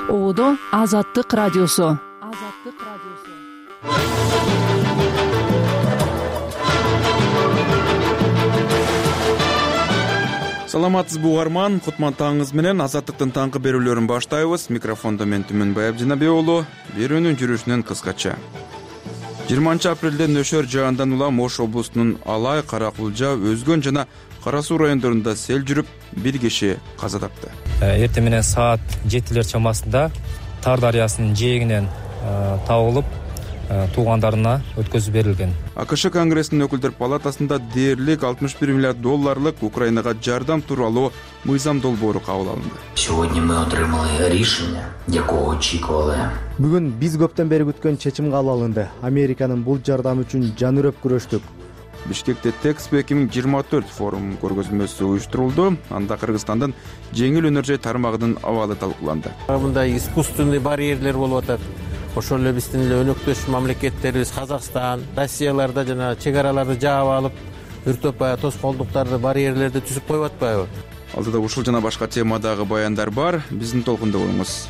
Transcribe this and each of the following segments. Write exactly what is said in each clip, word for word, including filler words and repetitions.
Оодо Азаттык радиосу. Азаттык радиосу. Саламатсызбы угарман, кутман менен Азаттыктын таңкы берүүлөрүн баштайбыз. Микрофондо мен Түмөнбай Абдинабек уулу. Берүүнүн жүрүшүнөн кыскача. жыйырманчы апрелде нөшөр жаандан улам Ош облусунун Алай, Каракулжа, Өзгөн жана Кара Суу райондорунда сел жүрүп, бир киши каза тапты. Эртең менен саат жетилер чамасында Тар дарыясынын жээгинен табылып, туугандарына өткөзүп берилген. АКШ Конгрессинин өкүлдөр палатасында дээрлик алтымыш бир миллиард долларлык Украинага жардам тууралуу мыйзам долбоору кабыл алынды. Сьогодні ми отримали рішення, якого очікували. Бүгүн биз көптөн бери күткөн чечим кабыл алынды. Американын бул жардамы үчүн жанүрөп күрөштүк. Бишкекте Тэкспо эки миң жыйырма төрт форум көргөзмөсү уюштурулду. Анда Кыргызстандын жеңил өнөр жай тармагынын абалы талкууланды. Мындай искусственный барьерлер болуп атат. Ошол эле биздин эле өнөктөш мамлекеттерибиз Казакстан, Россияларда жана чек араларды жаап алып, үртөп тоскоолдуктарды, барьерлерди түзүп коюп атпайбы? Алдыда ушул жана башка темадагы баяндар бар. Биздин толкунда болуңуз.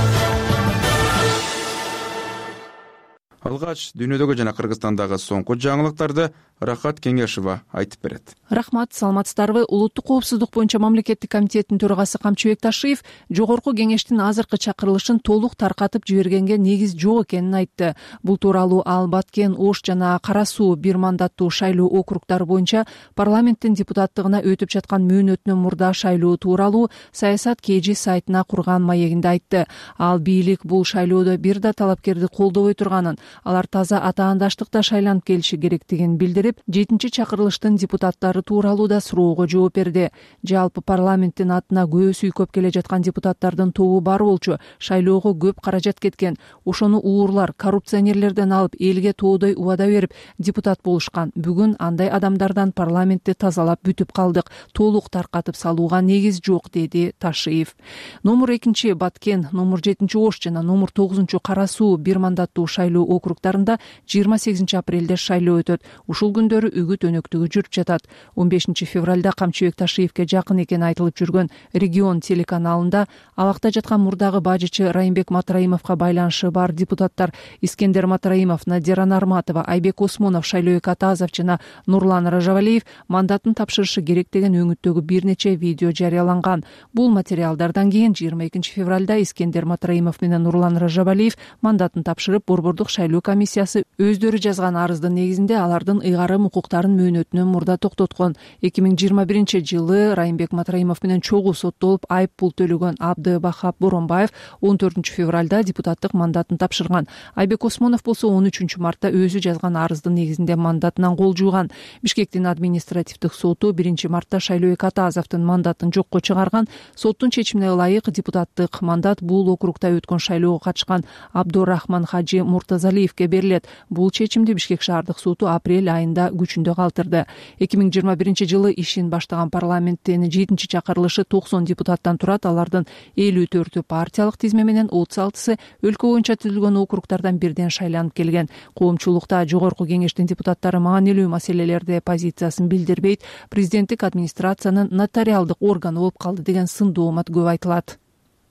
Алгач дүйнөдөгү жана Кыргызстандагы соңку жаңылыктарды Рахат Кеңешова айтып берет. Рахмат, саламатсыздарбы? Улуттук коопсуздук боюнча мамлекеттик комитеттин төрагасы Камчыбек Ташиев жогорку кеңештин азыркы чакырылышын толук таркатып жибергенге негиз жок экенин айтты. Бул тууралуу ал Баткен, Ош жана Кара Суу бир мандаттуу шайлоо округдары боюнча парламенттин депутаттыгына өтүп жаткан мөөнөтүнөн мурда шайлоо тууралуу Саясат Кежи сайтына курган маегинде айтты. Ал бийлик бул шайлоодо бир да талапкерди колдобой турганын, алар таза атаандаштыкта шайланып келиши керектигин билдирип, жетинчи чакырылыштын депутаттары тууралуу да суроого жооп берди. Жалпы парламенттин атына көбүс үйкөп келе жаткан депутаттардын тобу бар болчу. Шайлоого көп каражат кеткен. Ошону уурлар, коррупционерлерден алып, элге тоодой убада берип депутат болушкан. Бүгүн андай адамдардан парламентти тазалап бүтүп калдык. Толук таркатып салууга негиз жок, деди Ташиев. Номер экинчи Баткен, номер жетинчи Ош жана номер тогузунчу Кара Суу бир мандаттуу шайлоо округдарында жыйырма сегизинчи апрелде шайлоо өтөт. Ушул күндөрү үгүт өнөктүгү жүрүп жатат. он бешинчи февралда Камчыбек Ташиевке жакын экени айтылып жүргөн Регион телеканалында абакта жаткан мурдагы бажычы Райымбек Матраимовго байланышы бар депутаттар Искендер Матраимов, Надира Нарматова, Айбек Осмонов, Шайлообек Атазов жана Нурлан Ражабалиев мандатын тапшырышы керек деген өңүттөгү бир нече видео жарыяланган. Бул материалдардан кийин жыйырма экинчи февралда Искендер Матраимов менен Нурлан Ражабалиев мандатын тапшырып, Борбордук шайлоо комиссиясы өздөрү жазган арыздын негизинде алардын ыйгарым укуктарын мөөнөтүнөн мурда токтоткон. эки миң жыйырма биринчи жылы Райымбек Матраимов менен чогуу соттолуп, айып пул төлөгөн Абды Бахап Боронбаев он төртүнчү февралда депутаттык мандатын тапшырган. Айбек Осмонов болсо он үчүнчү мартта өзү жазган арыздын негизинде мандатынан кол жууган. Бишкектин административдик соту биринчи мартта Шайлообек Атазовдун мандатын жокко чыгарган. Соттун чечимине ылайык депутаттык мандат бул округда өткөн шайлоого катышкан Абдурахман Хажи Муртазалиевке берилет. Бул чечимди Бишкек шаардык соту апрель айында күчүндө калтырды. эки миң жыйырма биринчи жылы ишин баштаган парламенттин жетинчи чакырылышы токсон депутаттан турат. Алардын элүү төртү партиялык тизме менен, отуз алтысы өлкө боюнча түзүлгөн округдардан бирден шайланып келген. Коомчулукта жогорку кеңештин депутаттары маанилүү маселелерде позициясын билдирбейт, президенттик администрациянын нотариалдык органы болуп калды деген сын доомат көп айтылат.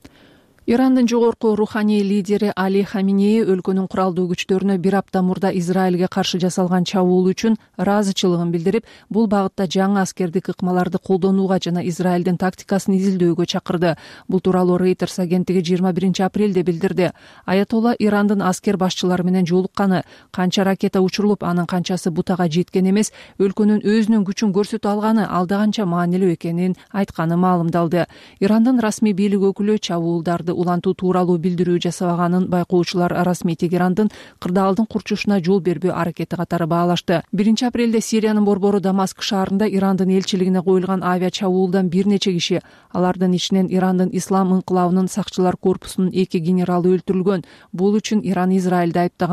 Ирандын жогорку руханий лидери Али Хаминеи өлкөнүн куралдуу күчтөрүнө бир апта мурда Израилге каршы жасалган чабуул үчүн ыраазычылыгын билдирип, бул багытта жаңы аскердик ыкмаларды колдонууга жана Израилдин тактикасын изилдөөгө чакырды. Бул тууралуу Reuters агенттиги жыйырма биринчи апрелде билдирди. Аятолла Ирандын аскер башчылары менен жолукканы, канча ракета учурулуп, анын канчасы бутага жеткен эмес, өлкөнүн өзүнүн күчүн көрсөтө алганы алда канча маанилүү экенин айтканы маалымдалды. Ирандын расмий бийлик өкүлү чабуулдарды улантуу тууралуу билдирүү жасабаганын байкоочулар расмий Тегерандын кырдаалдын курчушуна жол бербөө аракети катары баалашты. биринчи апрелде Сириянын борбору Дамаск шаарында Ирандын элчилигине коюлган авиа чабуулдан бир нече киши, алардын ичинен Ирандын ислам инкылабынын сакчылар корпусунун эки генералы өлтүрүлгөн. Бул үчүн Иран Израилди айыптаган.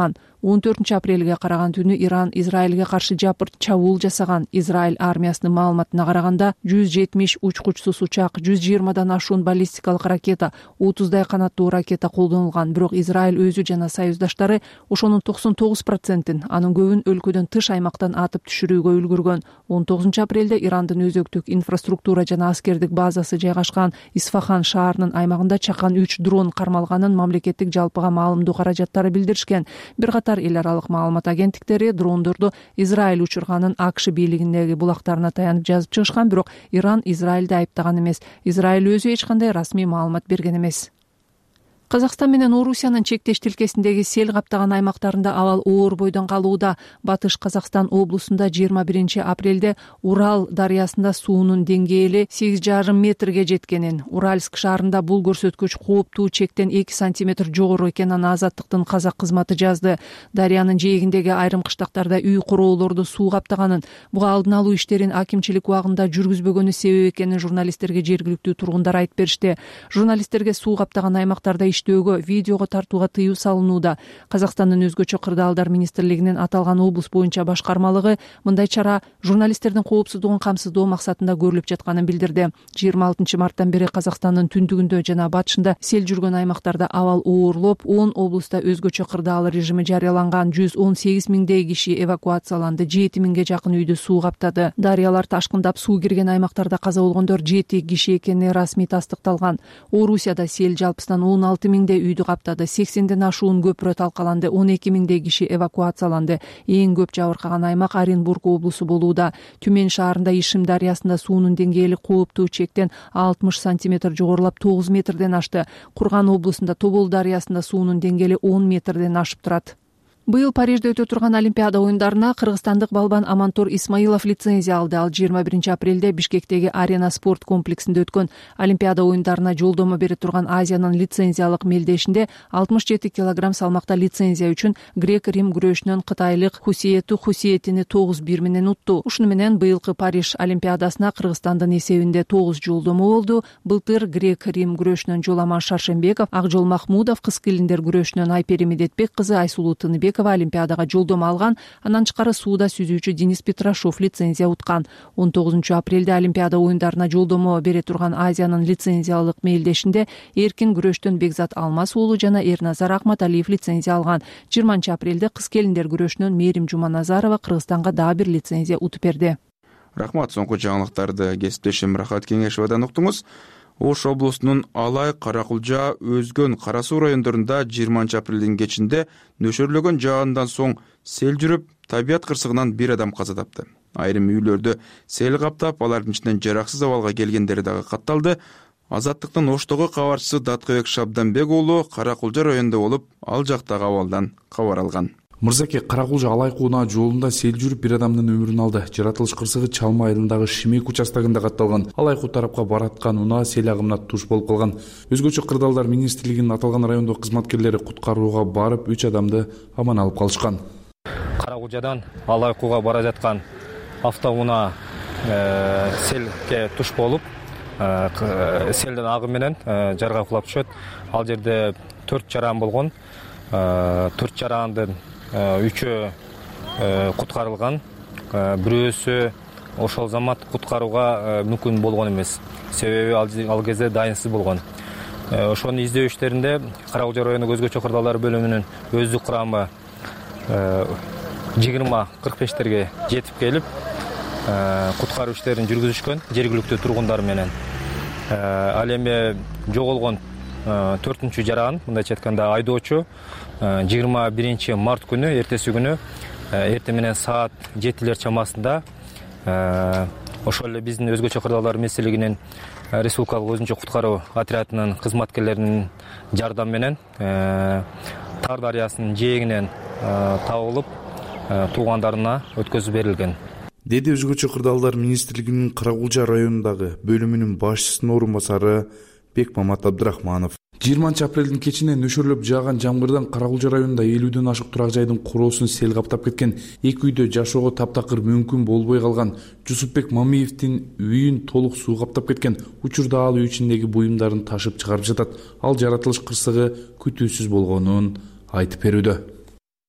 он төртүнчү апрелге караган түнү Иран Израилге каршы жапырт чабуул жасаган. Израиль армиясынын маалыматына караганда жүз жетимиш учкучсуз учак, жүз жыйырмадан ашуун баллистикалык ракета, отуздай канаттуу ракета колдонулган. Бирок Израиль өзү жана союздаштары ошонун токсон тогуз процентин, анын көбүн өлкөдөн тыш аймактан атып түшүрүүгө үлгүргөн. он тогузунчу апрелде Ирандын өзөктүк инфраструктура жана аскердик базасы жайгашкан Исфахан шаарынын аймагында чакан үч дрон кармалганын мамлекеттик жалпыга маалымдоо каражаттары билдиришкен. Бир катар эл аралык маалымат агенттиктери дрондорду Израиль учурганын АКШ бийлигиндеги булактарына таянып жазып чыгышкан, бирок Иран Израилди айыптаган эмес. Израиль өзү эч кандай расмий маалымат берген эмес. Казакстан менен Орусиянын чектеш тилкесиндеги сел каптаган аймактарында абал оор бойдон калууда. Батыш Казакстан облусунда жыйырма биринчи апрелде Урал дарыясында суунун деңгээли сегиз жарым метрге жеткенин, Уральск шаарында бул көрсөткүч кооптуу чектен эки сантиметр жогору экенин Азаттыктын казак кызматы жазды. Дарыянын жээгиндеги айрым кыштактарда үй короолорду суу каптаганын, буга алдын алуу иштерин акимчилик убагында жүргүзбөгөнү себеп экенин журналисттерге жергиликтүү тургундар айтып беришти. Журналисттерге суу каптаган аймактарда иштөөгө, видеого тартууга тыюу салынууда. Казакстандын өзгөчө кырдаалдар министрлигинин аталган облус боюнча башкармалыгы мындай чара журналисттердин коопсуздугун камсыздоо максатында көрүлүп жатканын билдирди. жыйырма алтынчы марттан бери Казакстандын түндүгүндө жана батышында сел жүргөн аймактарда абал оорлоп, он облуста өзгөчө кырдаал режими жарыяланган. жүз он сегиз миңдей киши эвакуацияланды, жети миңге жакын үйдү суу каптады. Дарыялар ташкындап суу кирген аймактарда каза болгондор жети киши экени расмий тастыкталган. Орусияда сел жалпысынан он алты миңдей үйдү каптады, сексенден ашуун көпүрө талкаланды, он эки миңдей киши эвакуацияланды. Эң көп жабыркаган аймак Оренбург облусу болууда. Түмен шаарында Ишим дарыясында суунун деңгээли кооптуу чектен алтымыш сантиметр жогорулап тогуз метрден ашты. Курган облусунда Тобол дарыясында суунун деңгээли он метрден ашып турат. Быйыл Парижде өтө турган Олимпиада оюндарына кыргызстандык балбан Амантор Исмаилов лицензия алды. Ал жыйырма биринчи апрелде Бишкектеги Арена спорт комплексинде өткөн Олимпиада оюндарына жолдомо бере турган Азиянын лицензиялык мелдешинде алтымыш жети килограмм салмакта лицензия үчүн грек-рим күрөшүнөн кытайлык Хусиету Хусиетини тогуз бир менен утту. Ушуну менен быйылкы Париж Олимпиадасына Кыргызстандын эсебинде тогуз жолдомо болду. Былтыр грек-рим күрөшүнөн Жоламан Шаршембеков, Акжол Махмудов, кыз келиндер күрөшүнөн Айпери Медетбек кызы Айсулуу Тыныбек Олимпиадага жолдомо алган. Анан тышкары сууда сүзүүчү Денис Петрашов лицензия уткан. он тогузунчу апрелде Олимпиада оюндарына жолдомо бере турган Азиянын лицензиялык мелдешинде эркин күрөштөн Бекзат Алмаз уулу жана Эрназар Акматалиев лицензия алган. жыйырманчы апрелде кыз келиндер күрөшүнөн Мерим Жуманазарова Кыргызстанга дагы бир лицензия утуп берди. Рахмат, соңку жаңылыктарды кесиптешим Рахат Кеңешевадан уктуңуз. Ош облусунун Алай, Каракулжа, Өзгөн, Кара Суу райондорунда жыйырманчы апрелдин кечинде нөшөрлөгөн жагандан соң сел жүрүп, табият кырсыгынан бир адам каза тапты. Айрым үйлөрдү сел каптап, алардын ичинен жараксыз абалга келгендери дагы катталды. Азаттыктын Оштогу кабарчысы Даткыбек Шабданбек уулу Каракулжа районунда болуп, ал жактагы абалдан кабар алган. Мырзаке, Каракулжа Алай куунаа жолунда сел жүрүп бир адамдын өмүрүн алды. Жаратылыш кырсыгы Чалма айылындагы Шимек участогунда катталган. Алай куу тарапка бараткан унаа сел агымына туш болуп калган. Өзгөчө кырдаалдар министрлигинин аталган райондогу кызматкерлери куткарууга барып үч адамды аман алып калышкан. Каракулжадан Алай кууга бара жаткан автоунаа селге туш болуп, селдин агымы менен жарга кулап түшөт. Ал жерде төрт жаран болгон. төрт жарандын үчөө куткарылган, бирөөсү ошол замат куткарууга мүмкүн болгон эмес. Себеби ал кезде дайынсыз болгон. Ошонун издөө иштеринде Каракулжа районук өзгөчө кырдаалдар бөлүмүнүн өздүк курамы жыйырма кырк бештерге жетип келип, куткаруу иштерин жүргүзүшкөн жергиликтүү тургундар менен. Ал эми жоголгон төртүнчү жаран, мындайча айтканда айдоочу, жыйырма биринчи март күнү, эртеси күнү, эртең менен саат жетилер чамасында ошол эле биздин өзгөчө кырдаалдар министрлигинин республикалык өзүнчө куткаруу отрядынын кызматкерлеринин жардамы менен Тар дарыясынын жээгинен табылып, туугандарына өткөзүп берилген. Деди өзгөчө кырдаалдар министрлигинин Каракулжа районундагы бөлүмүнүн башчысынын орун басары Бекмамат Абдрахманов. жыйырманчы апрелдин кечинен нөшөрлөп жааган жамгырдан Каракулжа районунда элүүдөн ашык турак жайдын куроосун сел каптап кеткен. Эки үйдө жашоого таптакыр мүмкүн болбой калган. Жусупбек Мамиевдин үйүн толук суу каптап кеткен. Учурда ал үй ичиндеги буюмдарын ташып чыгарып жатат. Ал жаратылыш кырсыгы күтүүсүз болгонун айтып берүүдө.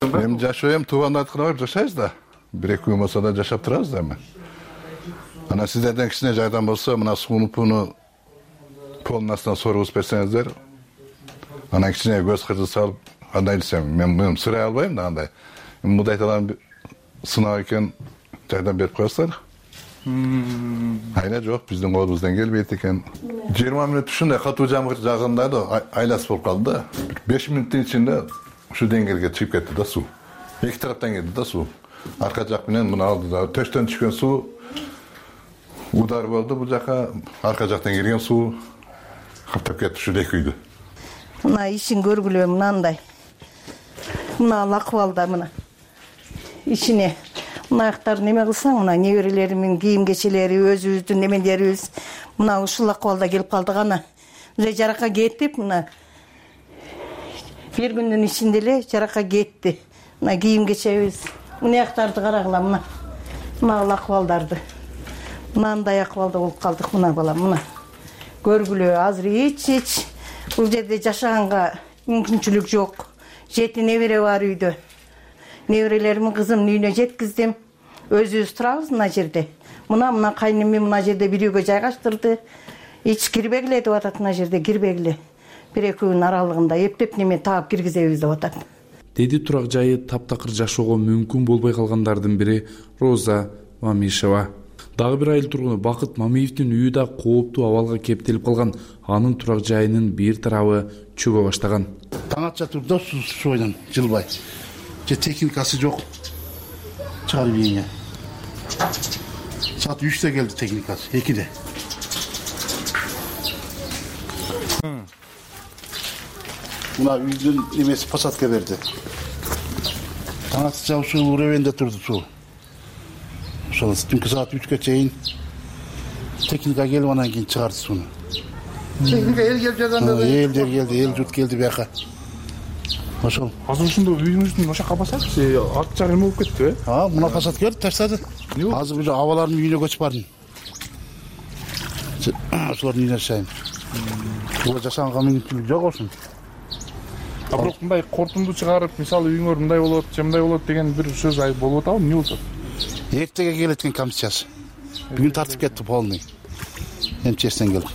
Эми жашоо эми туугандардыкына барып жашайбыз да. Бир эки күн болсо да жашап турабыз да эми. Ана сиздерден кичине жардам болсо, мына сууну пууну полдун астынан соргузуп берсеңиздер, ана кичине көз кыржы салып, кандай десем, мен муну сырай албайм да андай. Мындай талан сынак экен, жардам берип коесуздар. Айна жок, биздин колубуздан келбейт экен. жыйырма мүнөт ушундай катуу жамгыр жааганда да айласы болуп калды да. беш мүнөттүн ичинде ушу деңгээлге чыгып кетти да суу. Эки тараптан келди да суу. Арка жак менен муну алды да. Төштөн түшкөн суу удар болду бул жака, арка жактан кирген суу каптап кетти ушу эки үйдү. Мына ишин көргүлө мынандай. Мына акыбалда мына. Ичине мынаяктар неме кылсаң, мына неберелеримдин кийим кечелери, өзүбүздүн немелерибиз мына ушул акыбалда келип калдык ана. Уже жаракка кетип, мына бир күндүн ичинде эле жаракка кетти. Мына кийим кечебиз. Мынаяктарды карагыла мына. Мына акыбалдарды. Мындай акыбалда болуп калдык мына балам, мына. Көргүлө азыр эч-эч бул жерде жашаганга мүмкүнчүлүк жок. Жети небере бар үйдө. Неберелеримдин кызымдын үйүнө жеткиздим. Өзүбүз турабыз мына жерде. Мына мына кайнымы мына жерде бир үйгө жайгаштырды. Эч кирбегиле деп атат мына жерде, кирбегиле. Бир эки күн аралыгында эптеп неме таап киргизебиз деп атат. Деди турак жайы таптакыр жашоого мүмкүн болбой калгандардын бири Роза Мамишева. Дагы бир айыл тургуну Бакыт Мамиевдин үйү да кооптуу абалга кептелип калган. Анын турак жайынын бир тарабы чөгө баштаган. Таң атча турду суйдан жылбай. Же техникасы жок. Чыгарып ийине. Саат үчтө келди техникасы, экиде. Мына үйдүн немеси посадка берди. Таң атча суу уребенде турду суу. Ошол түнкү саат үчкө чейин техника келип анан кийин чыгарды сууну. Техника эл келип жатканда эл келди, эл жут келди бияка. Ошол. Азыр ушундо үйүңүздүн ошо кабасатчы, арт жагы эме болуп кетти, э? А, мына посадка келди, таштады. Азыр бир абалардын үйүнө көчүп бардым. Ошолордун үйүнө жашайм. Бул жашаганга мүмкүнчүлүк жок ошун. А бирок мындай кортунду чыгарып, мисалы үйүңөр мындай болот, же мындай болот деген бир сөз айып болуп атабы, эмне болот? Эртеге келеткен комиссиясы. Бүгүн тартып кетти полный. МЧСтен келип.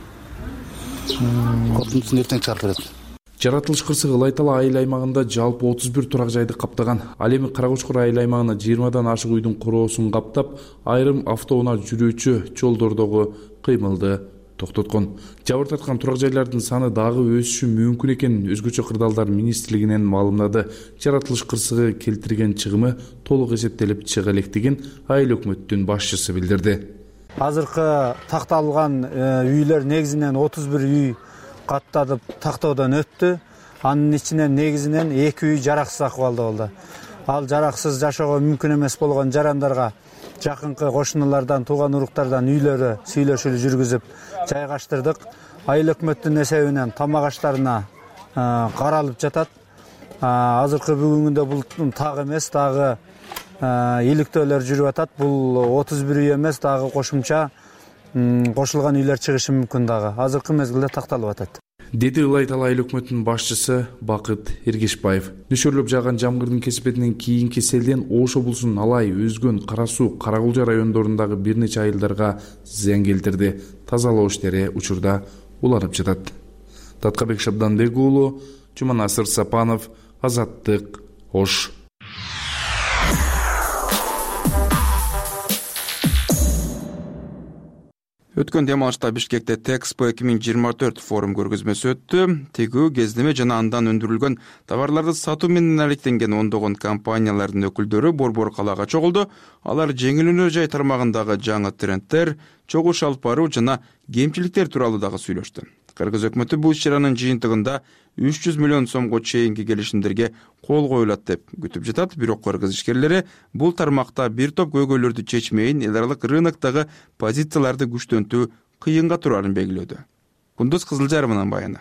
Кортундун эртең чыгарып берет. Жаратылыш кырсыгы Ылай-Тала айыл аймагында жалпы отуз бир турак жайды каптаган. Ал эми Каракучкур айыл аймагына жыйырмадан ашык үйдүн куроосун каптап, айрым автоунаа жүрүүчү жолдордогу кыймылды токтоткон. Жабыр тарткан турак жайлардын саны дагы өсүшү мүмкүн экенин Өзгөчө кырдаалдар министрлигинен маалымдады. Жаратылыш кырсыгы келтирген чыгымы толук эсептелип чыга электигин айыл өкмөттүн башчысы билдирди. Азыркы такталган үйлөр негизинен отуз бир үй каттадып тактоодон өттү. Анын ичинен негизинен эки үй жараксыз акыбалда болду. Ал жараксыз жашоого мүмкүн эмес болгон жарандарга жакынкы кошуналардан, тууган уруктардан үйлөрү сүйлөшүүлү жүргүзүп жайгаштырдык. Айыл өкмөттүн эсебинен тамак аштарына каралып жатат. Азыркы бүгүнгүндө бул так эмес, дагы иликтөөлөр жүрүп атат. Бул отуз бир үй эмес, дагы кошумча кошулган үйлөр чыгышы мүмкүн дагы. Азыркы мезгилде такталып атат. Деди Ылай-Тала айыл өкмөтүнүн башчысы Бакыт Эргешбаев. Нөшөрлөп жааган жамгырдын кесипетинен кийинки селден Ош облусунун Алай, Өзгөн, Кара Суу, Каракулжа райондорундагы бир нече айылдарга зыян келтирди. Тазалоо иштери учурда уланып жатат. Таткабек Шабданбек уулу, Жуманасыр Сапанов, Азаттык, Ош. Өткөн дем алышта Бишкекте Тэкспо эки миң жыйырма төрт форум көргөзмөсү өттү. Тегүү кездеме жана андан өндүрүлгөн товарларды сатуу менен алектенген ондогон компаниялардын өкүлдөрү Борбор калаага чогулду. Алар жеңил өнөр жай тармагындагы жаңы трендтер, чогуу алып баруу жана кемчиликтер тууралуу дагы сүйлөштү. Кыргыз өкмөтү бул иш-чаранын жыйынтыгында үч жүз миллион сомго чейинки келишимдерге кол коюлат деп күтүп жатат. Бирок кыргыз ишкерлери бул тармакта бир топ көйгөйлөрдү чечмейин, эл аралык рыноктогу позицияларды күчтөнтүү кыйынга турарын белгилөөдө. Кундуз Кызылжарованын баяны.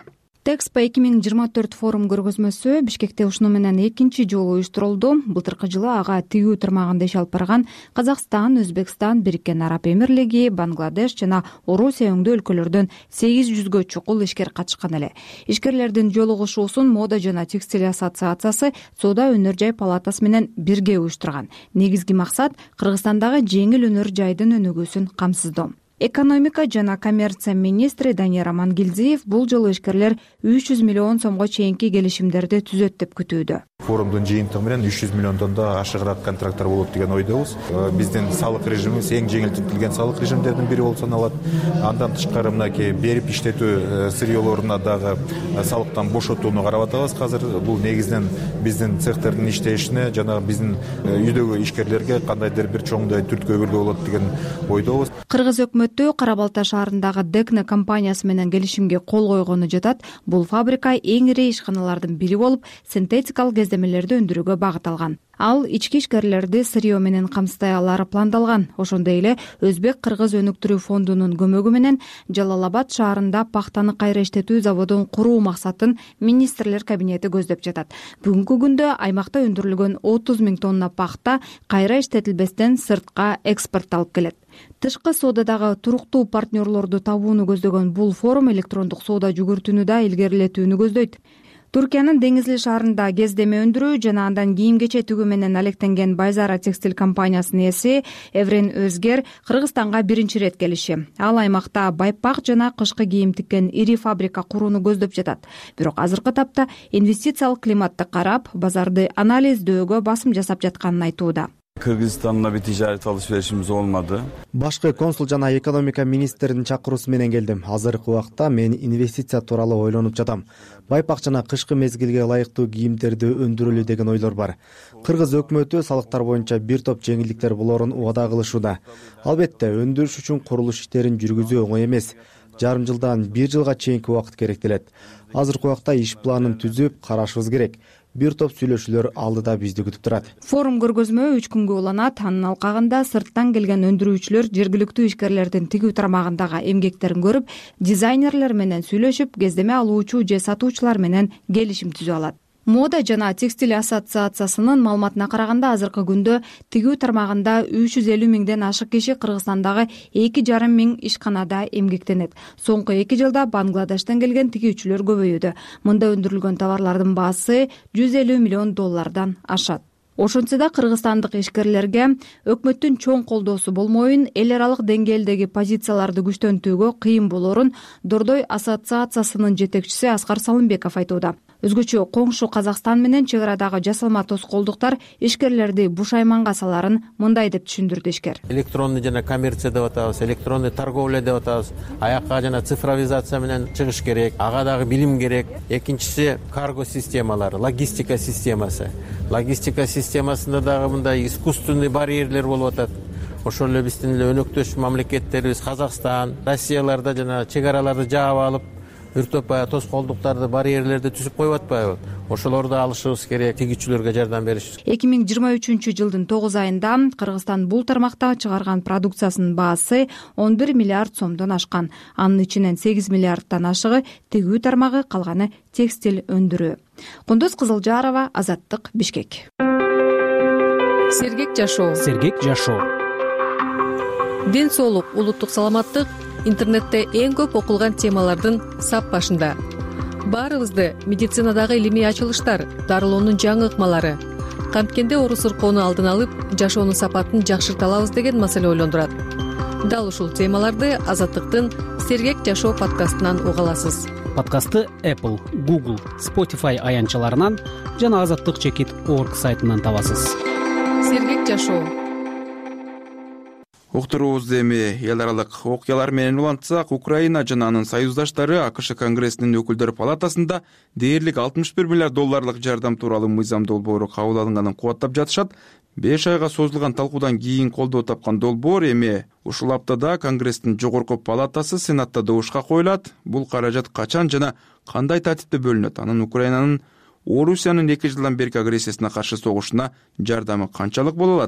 Тэкспо эки миң жыйырма төрт форум көргөзмөсү Бишкекте ушуну менен экинчи жолу уюштурулду. Былтыркы жылы ага тигүү тармагында иш алып барган Казакстан, Өзбекстан, Бириккен Араб Эмирлиги, Бангладеш жана Орусия өңдүү өлкөлөрдөн сегиз жүзгө чукул ишкер катышкан эле. Ишкерлердин жолугушуусун Мода жана текстиль ассоциациясы Соода өнөр жай палатасы менен бирге уюштурган. Негизги максат Кыргызстандагы жеңил өнөр жайдын өнүгүүсүн камсыздоо. Экономика жана коммерция министри Данияр Амангелдиев бул жолу ишкерлер үч жүз миллион сомго чейинки келишимдерди түзөт деп күтүүдө. Форумдун жыйынтыгы менен үч жүз миллиондон да ашыгыраак контракттар болот деген ойдобуз. Биздин салык режимибиз эң жеңилдетилген салык режимдердин бири болуп саналат. Андан тышкары мынакей берип иштетүү сырьёлоруна дагы салыктан бошотууну карап атабыз. Азыр бул негизинен биздин цехтердин иштешине жана биздин үйдөгү ишкерлерге кандайдыр бир чоңдой түрткү өгүлгө болот деген ойдобуз. Кыргыз өкмөтү Кара Балта шаарындагы Декне компаниясы менен келишимге кол койгону жатат. Бул фабрика эң ири ишканалардын бири болуп, синтетикалык кездемелерди өндүрүүгө багыт алган. Ал ички ишкерлерди сырьё менен камсыздай алары пландалган. Ошондой эле Өзбек-Кыргыз өнүктүрүү фондунун көмөгү менен Жалал Абад шаарында пахтаны кайра иштетүү заводун куруу максатын министрлер кабинети көздөп жатат. Бүгүнкү күндө аймакта өндүрүлгөн отуз миң тонна пахта кайра иштетилбестен сыртка экспортталып келет. Тышкы соодадагы туруктуу партнерлорду табууну көздөгөн бул форум электрондук соода жүгүртүүнү да илгерилетүүнү көздөйт. Туркиянын Деңизли шаарында кездеме өндүрүү жана андан кийим-кече тигүү менен алектенген Байзара текстиль компаниясынын ээси Эврен Өзгер Кыргызстанга биринчи ирет келиши. Ал аймакта байпак жана кышкы кийим тиккен ири фабрика курууну көздөп жатат. Бирок азыркы тапта инвестициялык климатты карап, базарды анализдөөгө басым жасап жатканын айтууда. Kırgızistan'la bir ticaret alışverişimiz olmadı. Башкы консул жана экономика министринин чакыруусу менен келдим. Азыркы убакта мен инвестиция тууралуу ойлонуп жатам. Байпак жана кышкы мезгилге ылайыктуу кийимдерди өндүрөлү деген ойлор бар. Кыргыз өкмөтү салыктар боюнча бир топ жеңилдиктер болорун убада кылышууда. Албетте, өндүрүш үчүн курулуш иштерин жүргүзүү оңой эмес. Жарым жылдан бир жылга чейинки убакыт керектелет. Азыркы убакта иш планын түзүп карашыбыз керек. Бир топ сүйлөшүүлөр алдыда бизди күтүп турат. Форум көргөзмө үч күнгө уланат. Анын алкагында сырттан келген өндүрүүчүлөр жергиликтүү ишкерлердин тигүү тармагындагы эмгектерин көрүп, дизайнерлер менен сүйлөшүп, кездеме алуучу же сатуучулар менен келишим түзүп алат. Мода жана текстиль ассоциациясынын маалыматына караганда азыркы күндө тигүү тармагында үч жүз элүү миңден ашык киши Кыргызстандагы эки жарым миң ишканада эмгектенет. Соңку эки жылда Бангладештен келген тигүүчүлөр көбөйүүдө. Мында өндүрүлгөн товарлардын баасы жүз элүү миллион доллардан ашат. Ошентсе да кыргызстандык ишкерлерге өкмөттүн чоң колдоосу болмоюн, эл аралык деңгээлдеги позицияларды күчтөнтүүгө кыйын болорун Дордой ассоциациясынын жетекчиси Аскар Салымбеков айтууда. Өзгөчө коңшу Казакстан менен чек арадагы жасалма тоскоолдуктар ишкерлерди бушайманга саларын мындай деп түшүндүрдү ишкер. Электронный жана коммерция деп атабыз, электронный торговля деп атабыз. Аякка жана цифровизация менен чыгыш керек, ага дагы билим керек. Экинчиси карго системалары, логистика системасы. Логистика системасында дагы мындай искусственный барьерлер болуп атат. Ошол эле биздин эле өнөктөш мамлекеттерибиз Казакстан, Россияларда жана чек араларды жаап алып, үртөп баягы тоскоолдуктарды, барьерлерди түзүп коюп атпайбы? Ошолорду алышыбыз керек, тигүүчүлөргө жардам беришибиз. эки миң жыйырма үчүнчү жылдын тогуз айында Кыргызстан бул тармакта чыгарган продукциясынын баасы он бир миллиард сомдон ашкан. Анын ичинен сегиз миллиардтан ашыгы тигүү тармагы, калганы текстиль өндүрүү. Кундуз Кызылжарова, Азаттык, Бишкек. Сергек жашоо. Сергек жашоо. Ден соолук, улуттук саламаттык интернетте эң көп окулган темалардын сап башында. Баарыбызды медицинадагы илимий ачылыштар, дарылоонун жаңы ыкмалары, канткенде оору сыркоону алдын алып, жашоонун сапатын жакшырта алабыз деген маселе ойлондурат. Дал ушул темаларды Азаттыктын Сергек жашоо подкастынан уга аласыз. Подкастты Apple, Google, Spotify аянтчаларынан жана азаттык чекит точка орг сайтынан табасыз. Сергек жашоо. Уктуруубузду эми эл аралык окуялар менен улантсак, Украина жана анын союздаштары АКШ Конгрессинин өкүлдөр палатасында дээрлик алтымыш бир миллиард долларлык жардам тууралуу мыйзам долбоору кабыл алынганын кубаттап жатышат. беш айга созулган талкуудан кийин колдоо тапкан долбоор эми ушул аптада Конгресстин жогорку палатасы Сенатта добушка коюлат. Бул каражат качан жана кандай тартипте бөлүнөт? Анын Украинанын Орусиянын эки жылдан берки агрессиясына каршы согушуна жардамы канчалык боло алат?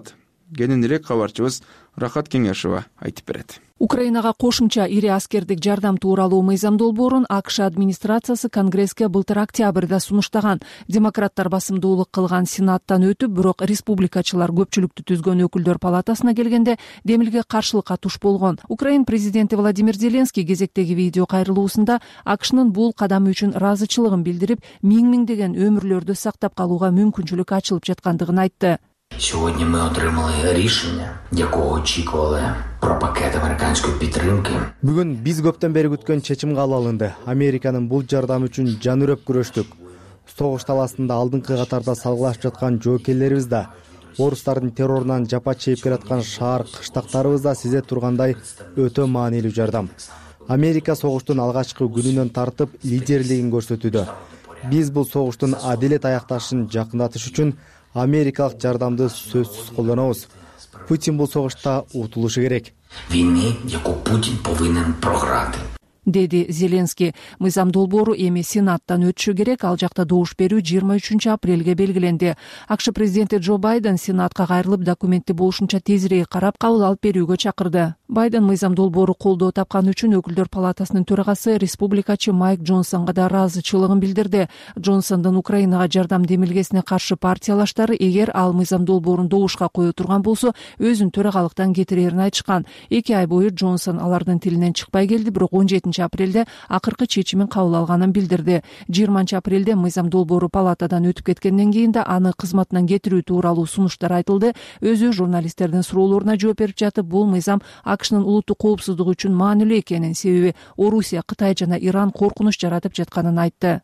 кененирээк кабарчыбыз Рахат Кеңешова айтып берет. Украинага кошумча ири аскердик жардам тууралуу мыйзам долбоорун АКШ администрациясы Конгресске былтыр октябрда сунуштаган. Демократтар басымдуулук кылган Сенаттан өтүп, бирок республикачылар көпчүлүктү түзгөн өкүлдөр палатасына келгенде демилге каршылыкка туш болгон. Украин президенти Владимир Зеленский кезектеги видео кайрылуусунда АКШнын бул кадамы үчүн ыраазычылыгын билдирип, миң миңдеген өмүрлөрдү сактап калууга мүмкүнчүлүк ачылып жаткандыгын айтты. Сьогодні ми отримали рішення, якого очікували про пакет американської підтримки. Бүгүн биз көптөн бери күткөн чечим кабыл алынды. Американын бул жардамы үчүн жанүрөп күрөштүк. Согуш таласында алдыңкы катарда салгылашып жаткан жоокерлерибиз да, орустардын террорунан жапа чегип келаткан шаар кыштактарыбыз да сизе тургандай өтө маанилүү жардам. Америка согуштун алгачкы күнүнөн тартып лидерлигин көрсөтүүдө. Биз бул согуштун адилет аякташын жакындатыш үчүн америкалык жардамды сөзсүз колдонобуз. Путин бул согушта утулушу керек. Війни, яку Путін повинен програти. Деди Зеленский. Мыйзам долбоору эми Сенаттан өтүшү керек. Ал жакта добуш берүү жыйырма үчүнчү апрелге белгиленди. АКШ президенти Джо Байден Сенатка кайрылып, документти болушунча тезирээк карап, кабыл алып берүүгө чакырды. Байден мыйзам долбоору колдоо тапкан үчүн өкүлдөр палатасынын төрагасы республикачы Майк Джонсонго да ыраазычылыгын билдирди. Джонсондун Украинага жардам демилгесине каршы партиялаштары эгер ал мыйзам долбоорун добушка кое турган болсо, өзүн төрагалыктан кетирерин айтышкан. эки ай бою Джонсон алардын тилинен чыкпай келди, бирок он жетинчи апрелде акыркы чечимин кабыл алганын билдирди. жыйырманчы апрелде мыйзам долбоору палатадан өтүп кеткенден кийин да аны кызматынан кетирүү тууралуу сунуштар айтылды. Өзү журналисттердин суроолоруна жооп берип жатып, бул мыйзам АКШнын улуттук коопсуздугу үчүн маанилүү экенин, себеби Орусия, Кытай жана Иран коркунуч жаратып жатканын айтты.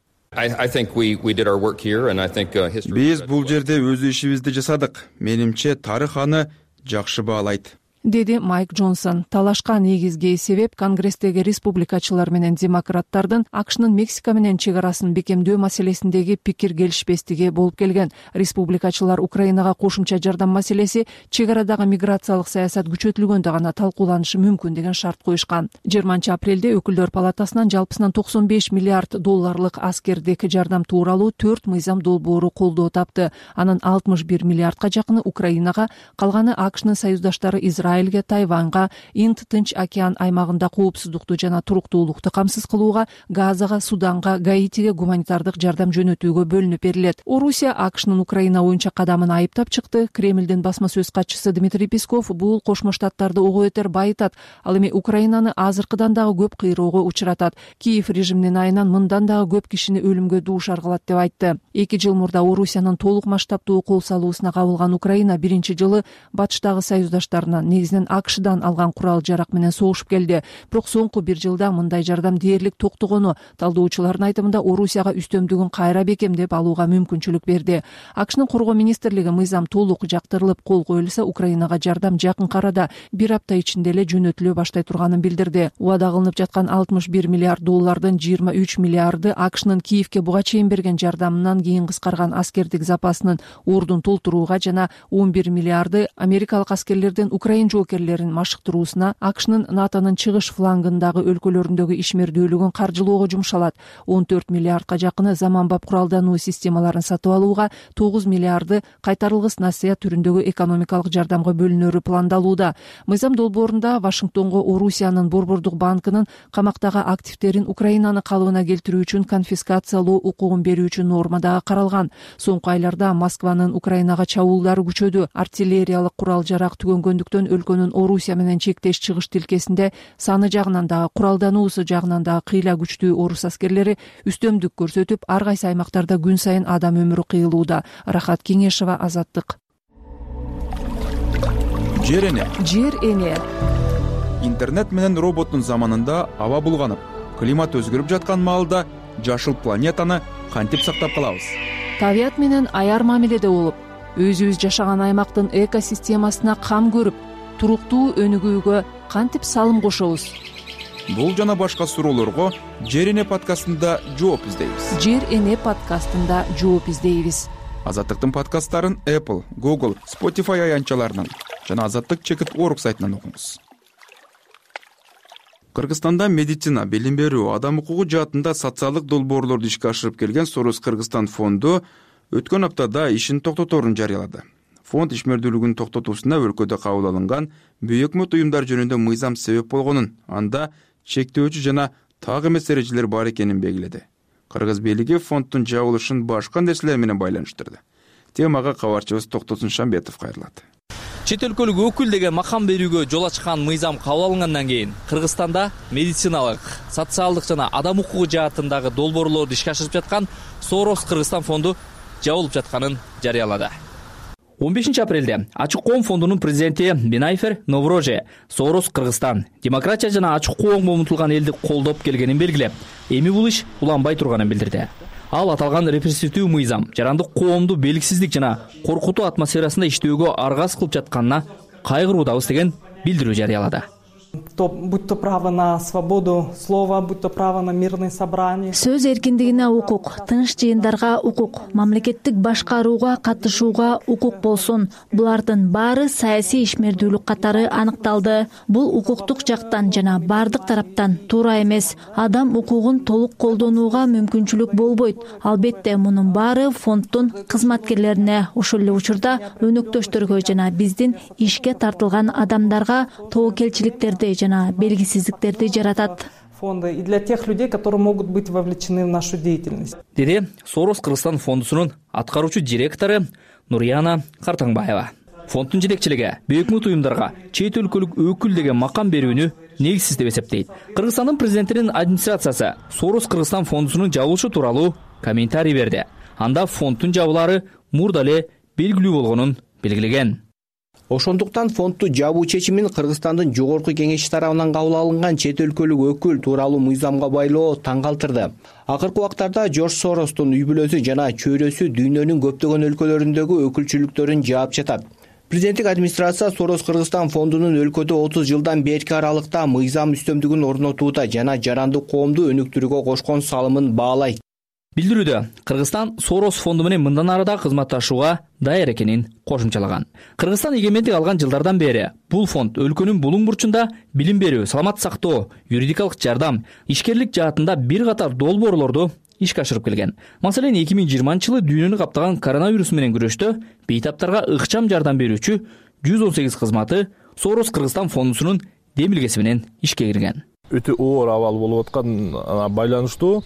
Биз бул жерде өз ишибизди жасадык. Менимче тарых аны жакшы баалайт, деди Майк Джонсон. Талашка негизги себеп Конгресстеги республикачылар менен демократтардын АКШнын Мексика менен чек арасын бекемдөө маселесиндеги пикир келишпестиги болуп келген. Республикачылар Украинага кошумча жардам маселеси чек арадагы миграциялык саясат күчөтүлгөндө гана талкууланышы мүмкүн деген шарт коюшкан. жыйырманчы апрелде өкүлдөр палатасынан жалпысынан токсон беш миллиард долларлык аскердик жардам тууралуу төрт мыйзам долбоору колдоо тапты. Анын алтымыш бир миллиардка жакыны Украинага, калганы АКШнын союздаштары Израиль, Тайванга, Инд-Тынч океан аймагында коопсуздукту жана туруктуулукту камсыз кылууга, Газага, Суданга, Гаитиге гуманитардык жардам жөнөтүүгө бөлүнүп берилет. Орусия АКШнын Украина боюнча кадамын айыптап чыкты. Кремлдин басма сөз катчысы Дмитрий Песков бул Кошмо Штаттарды ого бетер байытат, ал эми Украинаны азыркыдан дагы көп кыйроого учуратат. Киев режиминин айынан мындан дагы көп кишини өлүмгө дуушар кылат деп айтты. эки жыл мурда Орусиянын толук масштабтуу кол салуусуна кабылган Украина биринчи жылы батыштагы союздаштарынан, негизинен АКШдан алган курал жарак менен согушуп келди. Бирок соңку бир жылда мындай жардам дээрлик токтогону талдоочулардын айтымында Орусияга үстөмдүгүн кайра бекемдеп алууга мүмкүнчүлүк берди. АКШнын коргоо министрлиги мыйзам толук жактырылып кол коюлса, Украинага жардам жакын арада бир апта ичинде эле жөнөтүлө баштай турганын билдирди. Убада кылынып жаткан алтымыш бир миллиард доллардын жыйырма үч миллиарды АКШнын Киевке буга чейин берген жардамынан кийин кыскарган аскердик запасынын ордун толтурууга жана он бир миллиарды америкалык аскерлердин Украин жоокерлерин машыктыруусуна, АКШнын НАТОнун чыгыш флангындагы өлкөлөрүндөгү ишмердүүлүгүн каржылоого жумшалат. он төрт миллиардка жакыны заманбап куралдануу системаларын сатып алууга, тогуз миллиарды кайтарылгыс насыя түрүндөгү экономикалык жардамга бөлүнөрү пландалууда. Мыйзам долбоорунда Вашингтонго Орусиянын Борбордук банкынын камактагы активтерин Украинаны калыбына келтирүү үчүн конфискациялоо укугун берүү үчүн норма дагы каралган. Соңку айларда Москванын Украинага чабуулдары күчөдү. Артиллериялык курал жарак түгөнгөндүктөн өлкөнүн Орусия менен чектеш чыгыш тилкесинде саны жагынан дагы, куралдануусу жагынан дагы кыйла күчтүү орус аскерлери үстөмдүк көрсөтүп, ар кайсы аймактарда күн сайын адам өмүрү кыйылууда. Рахат Кеңешова, Азаттык. Жер эне. Жер эне. Интернет менен роботтун заманында аба булганып, климат өзгөрүп жаткан маалда жашыл планетаны кантип сактап калабыз? Табият менен аяр мамиледе болуп, өзүбүз жашаган аймактын экосистемасына кам көрүп, туруктуу өнүгүүгө кантип салым кошобуз? Бул жана башка суроолорго Жер эне подкастында жооп издейбиз. Жер эне подкастында жооп издейбиз. Азаттыктын подкасттарын Apple, Google, Spotify аянтчаларынан жана азаттык чекит точка орг сайтынан окуңуз. Кыргызстанда медицина, билим берүү, адам укугу жаатында социалдык долбоорлорду ишке ашырып келген Сорос Кыргызстан фонду өткөн аптада ишин токтоторун жарыялады. фонд ишмердүүлүгүн токтотуусуна өлкөдө кабыл алынган бейөкмөт уюмдар жөнүндө мыйзам себеп болгонун, анда чектөөчү жана так эмес эрежелер бар экенин белгиледи. Кыргыз бийлиги фонддун жабылышын башка нерселер менен байланыштырды. Темага кабарчыбыз Токтосун Шамбетов кайрылат. Чет өлкөлүк өкүл деген макам берүүгө жол ачкан мыйзам кабыл алынгандан кийин Кыргызстанда медициналык, социалдык жана адам укугу жаатындагы долбоорлорду ишке ашырып жаткан Сорос Кыргызстан фонду жабылып жатканын жарыялады. он бешинчи апрелде Ачык коом фондунун президенти Бинайфер Новроже Сорос Кыргызстан демократия жана ачык коомго умтулган элди колдоп келгенин белгилеп, эми бул иш уланбай турганын билдирди. Ал аталган репрессивдүү мыйзам жарандык коомду белгисиздик жана коркутуу атмосферасында иштөөгө аргасыз кылып жатканына кайгыруудабыз деген билдирүү жарыялады. Будь то право на свободу слова, будь то право на мирные собрания. Сөз эркиндигине укук, тыныч жыйындарга укук, мамлекеттик башкарууга катышууга укук болсун. Булардын баары саясий ишмердүүлүк катары аныкталды. Бул укуктук жактан жана бардык тараптан туура эмес. Адам укугун толук колдонууга мүмкүнчүлүк болбойт. Албетте мунун баары фонддун кызматкерлерине, ошол эле учурда өнөктөштөргө жана биздин ишке тартылган адамдарга тобокелчиликтерди жана белгисиздиктерди жаратат. Фонды и для тех людей, которые могут быть вовлечены в нашу деятельность. Деди Сорос Кыргызстан фондусунун аткаруучу директору Нурияна Картаңбаева. Фонддун жетекчилиги бейөкмөт уюмдарга чет өлкөлүк өкүл деген макам берүүнү негизсиз деп эсептейт. Кыргызстандын президентинин администрациясы Сорос Кыргызстан фондусунун жабылышы тууралуу комментарий берди. Анда фонддун жабылаары мурда эле белгилүү болгонун белгилеген. Ошондуктан фондду жабуу чечимин Кыргызстандын жогорку кеңеши тарабынан кабыл алынган чет өлкөлүк өкүл тууралуу мыйзамга байлоо таң калтырды. Акыркы убактарда Жорж Соростун үй бүлөсү жана чөйрөсү дүйнөнүн көптөгөн өлкөлөрүндөгү өкүлчүлүктөрүн жаап жатат. Президенттик администрация Сорос Кыргызстан фондунун өлкөдө отуз жылдан берки аралыкта мыйзам үстөмдүгүн орнотууда жана жарандык коомду өнүктүрүүгө кошкон салымын баалайт. Билдирүүдө Кыргызстан Сорос фонду менен мындан арада кызматташууга даяр экенин кошумчалаган. Кыргызстан эгемендик алган жылдардан бери бул фонд өлкөнүн булуң бурчунда билим берүү, саламат сактоо, юридикалык жардам, ишкерлик жаатында бир катар долбоорлорду ишке ашырып келген. Маселен, эки миң жыйырманчы жылы дүйнөнү каптаган коронавирус менен күрөштө бейтаптарга ыкчам жардам берүүчү жүз он сегиз кызматы Сорос Кыргызстан фондусунун демилгеси менен ишке кирген. Өтө оор абал болуп аткан байланыштуу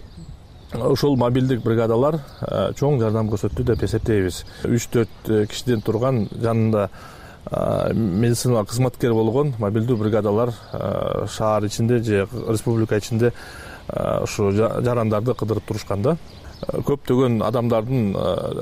ошол мобилдик бригадалар чоң жардам көрсөттү деп эсептейбиз. үч төрт кишиден турган жанында медициналык кызматкер болгон мобилдүү бригадалар шаар ичинде же республика ичинде ушу жарандарды кыдырып турушканда көптөгөн адамдардын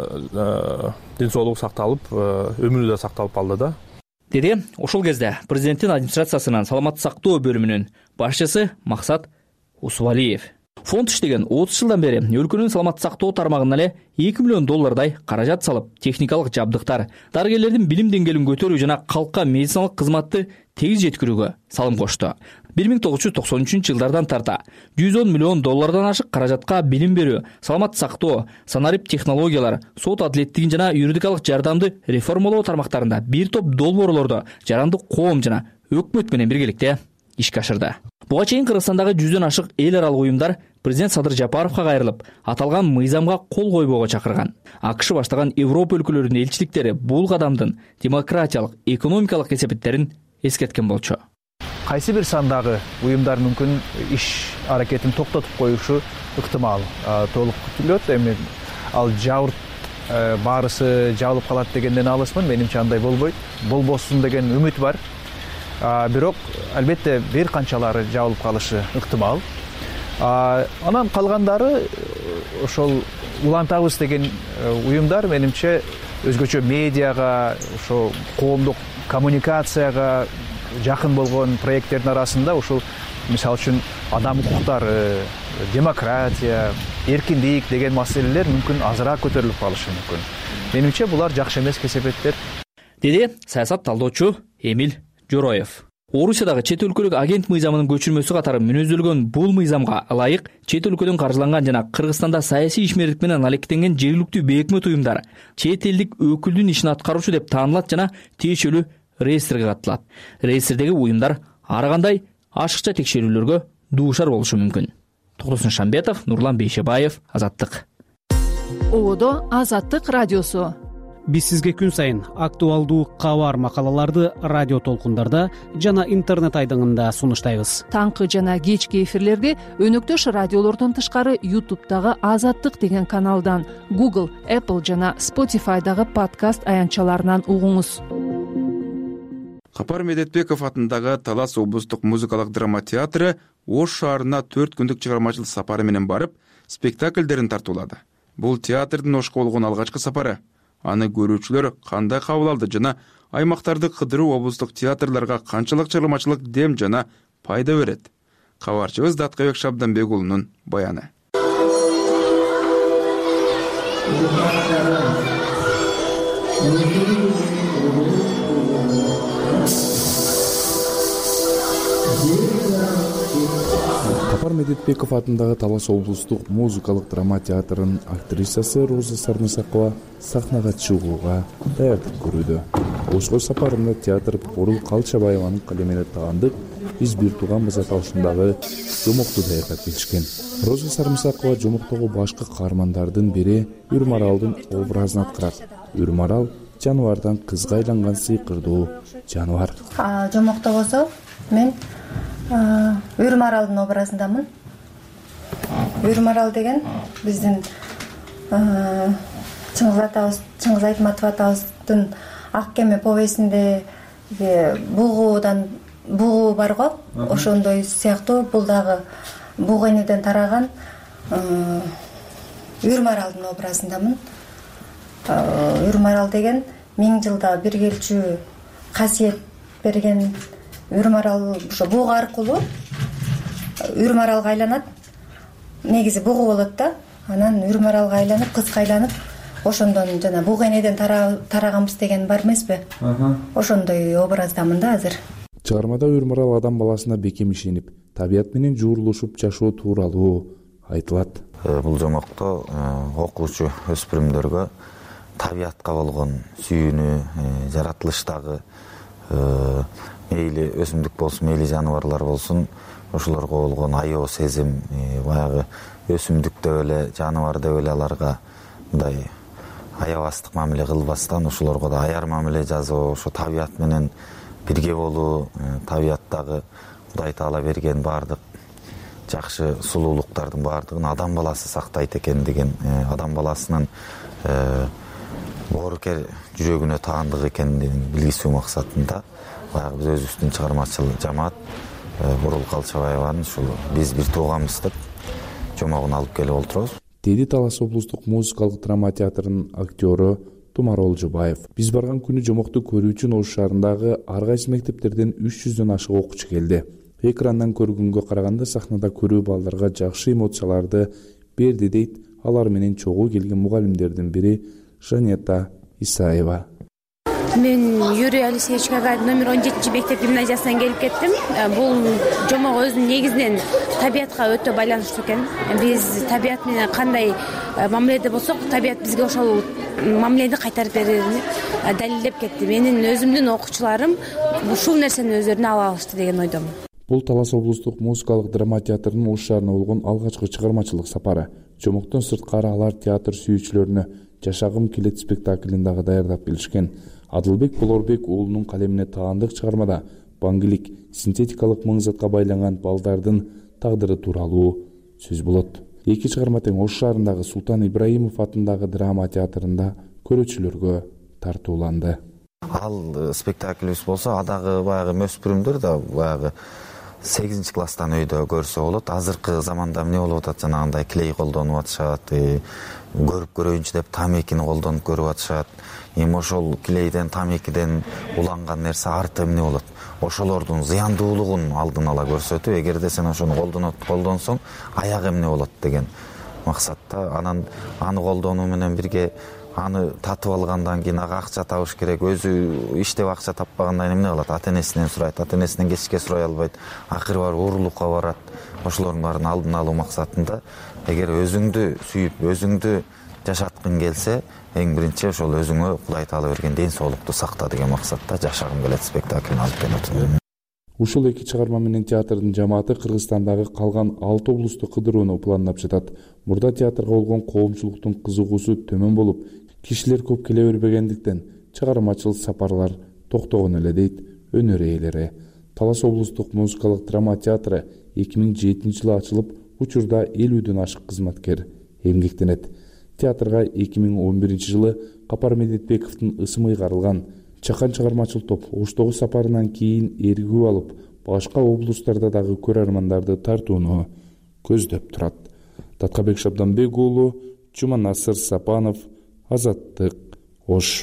ден соолугу сакталып, өмүрү да сакталып калды да. Деди ошол кезде президенттин администрациясынын саламат сактоо бөлүмүнүн башчысы Максат Усубалиев. Фонд иштеген отуз жылдан бери өлкөнүн саламат сактоо тармагына эле эки миллион доллардай каражат салып, техникалык жабдыктар, дарыгерлердин билим деңгээлин көтөрүү жана калкка медициналык кызматты тегиз жеткирүүгө салым кошту. бир миң тогуз жүз токсон үчүнчү жылдардан тарта жүз он миллион доллардан ашык каражатка билим берүү, саламат сактоо, санарип технологиялар, сот адилеттигин жана юридикалык жардамды реформалоо тармактарында бир топ долбоорлорду жарандык коом жана өкмөт менен биргеликте ишке ашырды. Буга чейин Кыргызстандагы жүздөн ашык эл аралык уюмдар президент Садыр Жапаровго кайрылып, аталган мыйзамга кол койбоого чакырган. АКШ баштаган Европа өлкөлөрүнүн элчиликтери бул кадамдын демократиялык, экономикалык кесепеттерин эскерткен болчу. Кайсы бир сандагы уюмдар мүмкүн иш аракетин токтотуп коюшу ыктымал. Толук күтүлөт, эми ал жабырт баарысы жабылып калат дегенден алысмын. Менимче андай болбойт. Болбосун деген үмүт бар. Бирок албетте бир канчалары жабылып калышы ыктымал. Анан калгандары ошол улантабыз деген уюмдар менимче өзгөчө медиага, ошо коомдук коммуникацияга жакын болгон проекттердин арасында ушул мисалы үчүн адам укуктары, демократия, эркиндик деген маселелер мүмкүн азыраак көтөрүлүп калышы мүмкүн. Менимче булар жакшы эмес кесепеттер. Деди саясат талдоочу Эмил Жороев. Орусиядагы чет өлкөлүк агент мыйзамынын көчүрмөсү катары мүнөздөлгөн бул мыйзамга ылайык чет өлкөдөн каржыланган жана Кыргызстанда саясий ишмердик менен алектенген жергиликтүү бейөкмөт уюмдар чет элдик өкүлдүн ишин аткаруучу деп таанылат жана тиешелүү реестрге катылат. Реестрдеги уюмдар ар кандай ашыкча текшерүүлөргө дуушар болушу мүмкүн. Токтосун Шамбетов, Нурлан Бейшебаев, Азаттык. Одо Азаттык радиосу. биз сизге күн сайын актуалдуу кабар макалаларды радио толкундарда жана интернет айдыңында сунуштайбыз. Таңкы жана кечки эфирлерди өнөктөш радиолордон тышкары ютубтагы Азаттык деген каналдан, Google, Apple жана Spotify'дагы подкаст аянтчаларынан угуңуз. Капар Медетбеков атындагы Талас облустук музыкалык драма театры Ош шаарына төрт күндүк чыгармачылык сапары менен барып, спектакльдерин тартуулады. Бул театрдын Ошко болгон алгачкы сапары. Аны көрүүчүлөр кандай кабыл алды жана аймактарды кыдыруу облустук театрларга канчалык чыгармачылык дем жана пайда берет? Кабарчыбыз Даткабек Шабданбек уулунун баяны. Капар Медетбеков атындагы Талас облустук музыкалык драма театрынын актрисасы Роза Сармысакова сахнага чыгууга даярдык көрүүдө. Ошко сапарында театр Борул Калчабаеванын калемине таандык биз бир тууганбыз аталышындагы жомокту даярдап келишкен. Роза Сармысакова жомоктогу башкы каармандардын бири Үрмаралдын образын аткарат. Үрмарал жаныбардан кызга айланган сыйкырдуу жаныбар. Жомокто болсо мен Үрмаралдын образындамын. Үрмарал деген биздин Чыңгыз атабыз, Чыңгыз Айтматов атабыздын Ак кеме повесинде бугуудан бугуу бар го, ошондой сыяктуу бул дагы бугу энеден тараган Үрмаралдын образындамын. Үрмарал деген миң жылда бир келчү касиет берген Үрмарал ошо бугу аркылуу Үрмаралга айланат. Негизи бугу болот да, анан Үрмаралга айланып, кызга айланып, ошондон жана бугу энеден тараганбыз деген бар эмеспи? Ошондой образдамын да азыр. Чыгармада Үрмарал адам баласына бекем ишенип, табият менен жуурулушуп жашоо тууралуу айтылат. Бул жомокто окуучу өспүрүмдөргө табиятка болгон сүйүүнү, жаратылыштагы мейли өсүмдүк болсун, мейли жаныбарлар болсун, ошолорго болгон аябуу сезим, баягы өсүмдүк деп эле, жаныбар деп эле аларга мындай аябастык мамиле кылбастан, ошолорго да аяр мамиле жасоо, ошо табият менен бирге болуу, табияттагы Кудай Таала берген баардык жакшы сулуулуктардын баардыгын адам баласы сактайт экен деген, адам баласынын боорукер жүрөгүнө таандык экендигин билгизүү максатында баягы биз өзүбүздүн чыгармачыл жамаат Борул Калчабаеванын ушул биз бир тууганбыз деп жомогун алып келип олтурабыз. Деди Талас облустук музыкалык драма театрынын актёру Тумар Олжубаев. Биз барган күнү жомокту көрүү үчүн Ош шаарындагы ар кайсы мектептерден үч жүздөн ашык окуучу келди. Экрандан көргөнгө караганда сахнада көрүү балдарга жакшы эмоцияларды берди дейт алар менен чогуу келген мугалимдердин бири Жанета Исаева. Мен Юрий Алексеевич Гагарин номер он жетинчи мектеп гимназиясынан келип кеттим. Бул жомок өзүнүн негизинен табиятка өтө байланыштуу экен. Биз табият менен кандай мамиледе болсок, табият бизге ошол мамилени кайтарып берерин далилдеп кетти. Менин өзүмдүн окуучуларым ушул нерсени өздөрүнө ала алышты деген ойдомун. Бул Талас облустук музыкалык драма театрынын Ош шаарына болгон алгачкы чыгармачылык сапары. Жомоктон сырткары алар театр сүйүүчүлөрүнө Жашагым келет спектаклин дагы даярдап келишкен. Адылбек Болорбек уулунун калемине таандык чыгармада баңгилик, синтетикалык маңзатка байланган балдардын тагдыры тууралуу сөз болот. Эки чыгарма тең Ош шаарындагы Султан Ибраимов атындагы драма театрында көрүүчүлөргө тартууланды. Ал спектаклибиз болсо, адагы баягы өспүрүмдөр да баягы сегизинчи класстан өйдө көрсө болот. Азыркы заманда эмне болуп атат, жанагындай клей колдонуп атышат, көрүп көрөйүнчү деп тамекини колдонуп көрүп атышат. Эми ошол клейден, тамекиден уланган нерсе арты эмне болот? Ошолордун зыяндуулугун алдын ала көрсөтүп, эгерде сен ошону колдонсоң, аягы эмне болот деген максатта. Анан аны колдонуу менен бирге аны татып алгандан кийин ага акча табыш керек. Өзү иштеп акча таппагандан эмне кылат? Ата-энесинен сурайт, ата-энесинен кечке сурай албайт. Акыры барып уурулукка барат. Ошолордун баарын алдын алуу максатында эгер өзүңдү сүйүп, өзүңдү жашаткың келсе, эң биринчи ошол өзүңө Кудай Таала берген ден соолукту сакта деген максатта Жашагым келет спектаклин алып келип. Ушул эки чыгарма менен театрдын жамааты Кыргызстандагы калган алты облусту кыдырууну пландап жатат. Мурда театрга болгон коомчулуктун кызыгуусу төмөн болуп, кишилер көп келе бербегендиктен чыгармачыл сапарлар токтогон эле дейт өнөр ээлери. Талас облустук музыкалык драма театры эки миң жетинчи жылы ачылып, учурда элүүдөн ашык кызматкер эмгектенет. Театрга эки миң он биринчи жылы Капар Медетбековдун ысымы ыйгарылган. Чакан чыгармачыл топ Оштогу сапарынан кийин эргүү алып, башка облустарда дагы көрөрмандарды тартууну көздөп турат. Таткабек Шабданбек уулу, Жуманасыр Сапанов, Азаттык, Ош.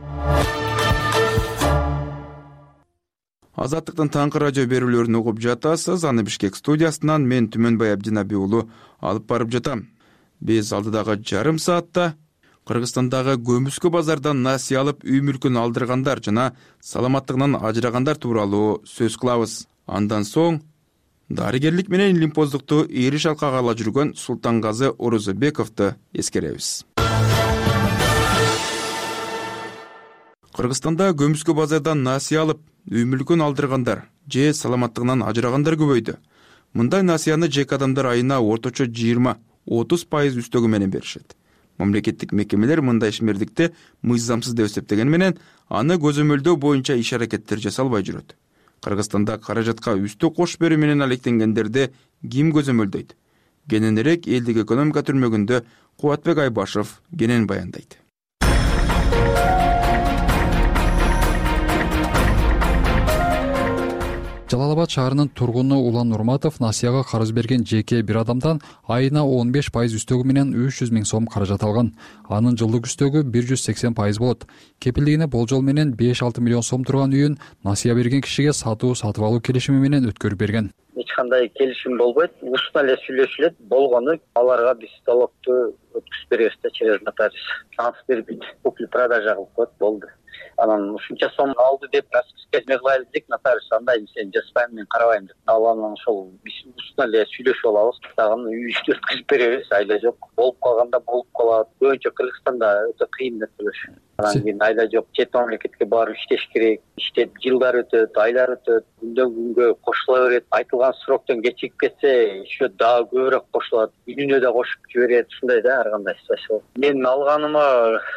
Азаттыктын таңкы радио берүүлөрүн угуп жатасыз. Аны Бишкек студиясынан мен Түмөнбай Абдинаби уулу алып барып жатам. Биз алдыдагы жарым саатта Кыргызстандагы Көмүскө базардан насыя алып үй мүлкүн алдыргандар жана саламаттыгынан ажырагандар тууралуу сөз кылабыз. Андан соң дарыгерлик менен илимпоздукту эри шалкага ала жүргөн Султангазы Орозобековду эскеребиз. Кыргызстанда Көмүскө базардан насыя алып үй мүлкүн алдыргандар же саламаттыгынан ажырагандар көбөйдү. Мындай насыяны жеке адамдар айына орточо жыйырма отуз пайыз үстөгү менен беришет. Мамлекеттик мекемелер мындай ишмердикти мыйзамсыз деп эсептеген менен аны көзөмөлдөө боюнча иш аракеттер жасалбай жүрөт. Кыргызстанда каражатка үстө кош берүү менен алектенгендерди ким көзөмөлдөйт? Кененирээк элдик экономика түрмөгүндө Кубатбек Айбашев кенен баяндайт. Жалал Абад шаарынын тургуну Улан Нурматов насыяга карыз берген жеке бир адамдан айына он беш пайыз үстөгү менен үч жүз миң сом каражат алган. Анын жылдык үстөгү бир жүз сексен пайыз болот. Кепилдигине болжол менен беш алты миллион сом турган үйүн насыя берген кишиге сатуу сатып алуу келишими менен өткөрүп берген. Эч кандай келишим болбойт. Устна эле сүйлөшүлөт. Болгону аларга биз залогду өткүзүп беребиз да через нотариус. Шанс бербейт. Купли продажа кылып коет, болду. Анан ушунча сом алды деп расписка мыгылайлы дедик, нотариус андай сен жазбайм, мен карабайм деп. Аланан ошол биз устна эле сүйлөшүп алабыз. Дагы үйдү өткүзүп беребиз, айла жок. Болуп калганда болуп калат. Көбүнчө Кыргызстанда өтө кыйын нерселер. Анан кийин айла жок, чет мамлекетке барып иштеш керек. Иштеп жылдар өтөт, айлар өтөт, күндөн күнгө кошула берет. Айтылган сроктон кечигип кетсе, еще дагы көбүрөөк кошулат. Үйүнө да кошуп жиберет. Ушундай да ар кандай ситуация. Мен алганыма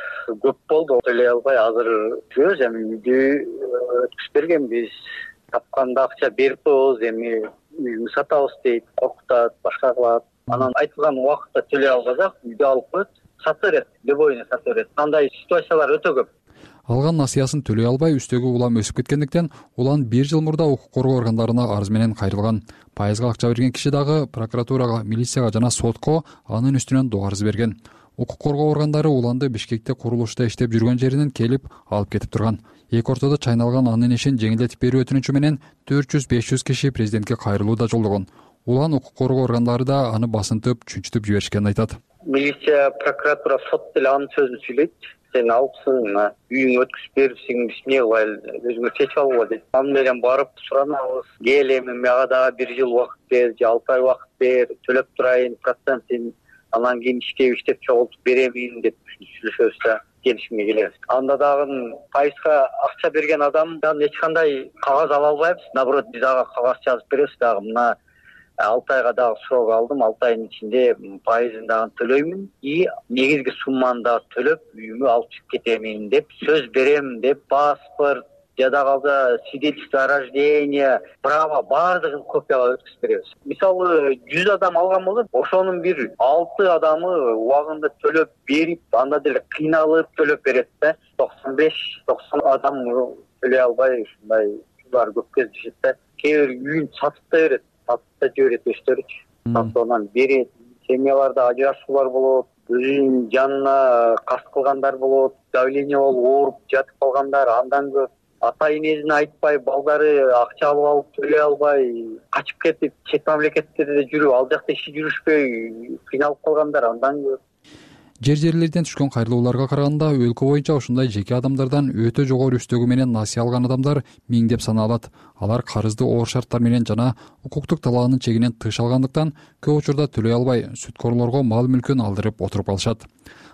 көп болду, төлөй албай азыр жүрөбүз. Эми үйдү өткүзүп бергенбиз. Тапканда акча берип коебуз, эми үйүңдү сатабыз дейт, коркутат, башка кылат. Анан айтылган убакытта төлөй албасак, үйдү алып коет, сатып берет, любойуна сатып берет. Андай ситуациялар өтө көп. Алган насыясын төлөй албай үстөгү улам өсүп кеткендиктен улан бир жыл мурда укук коргоо органдарына арыз менен кайрылган. Пайызга акча берген киши дагы прокуратурага, милицияга жана сотко анын үстүнөн доо арыз берген. Укук коргоо органдары уланды Бишкекте курулушта иштеп жүргөн жеринен келип алып кетип турган. Эки ортодо чайналган анын ишин жеңилдетип берүү өтүнүчү менен төрт жүз беш жүз киши президентке кайрылуу да жолдогон. Улан укук коргоо органдары да аны басынтып, чүнчүтүп жиберишкенин айтат. Милиция, прокуратура, сот деле анын сөзүн сүйлөйт. Сен алыпсың, үйүңө өткүзүп берипсиң, биз эмне кылайлы, өзүңөр чечип алгыла дейт. Аны менен барып суранабыз. Кел, эми мага дагы бир жыл убакыт бер, же алты ай убакыт бер, төлөп турайын процентин, анан кийин иштеп иштеп чогултуп беремин деп сүйлөшөбүз да келишимге келебиз. Анда дагы пайызга акча берген адамдан эч кандай кагаз ала албайбыз. Наоборот, биз ага кагаз жазып беребиз дагы. Мына алты айга дагы срок алдым, алты айдын ичинде пайызын дагы төлөймүн и негизги сумманы дагы төлөп үйүмө алып чыгып кетемин деп сөз берем деп паспорт, жада калса свидетельство о рождении, право баардыгын копияга өткүзүп беребиз. Мисалы жүз адам алган болот, ошонун бир алты адамы убагында төлөп берип, анда деле кыйналып төлөп берет да. токсон беш токсон адам төлөй албай ушундай ушулар көп кездешет да. Кээ бир үйүн сатып да берет. Сатып да жиберет өздөрүчү. Сатып берет. Семьяларда ажырашуулар болот, өзүнүн жанына кас кылгандар болот, давление болуп ооруп жатып калгандар андан көп. Ата энесине айтпай, балдары акча алып алып төлөй албай, качып кетип, чет мамлекеттерде жүрүп, ал жакта иши жүрүшпөй кыйналып калгандар андан көп. Жер жерлерден түшкөн кайрылууларга караганда өлкө боюнча ушундай жеке адамдардан өтө жогору үстөгү менен насыя алган адамдар миңдеп саналат. Алар карызды оор шарттар менен жана укуктук талаанын чегинен тыш алгандыктан көп учурда төлөй албай сүткөрлөргө мал мүлкүн алдырып отуруп калышат.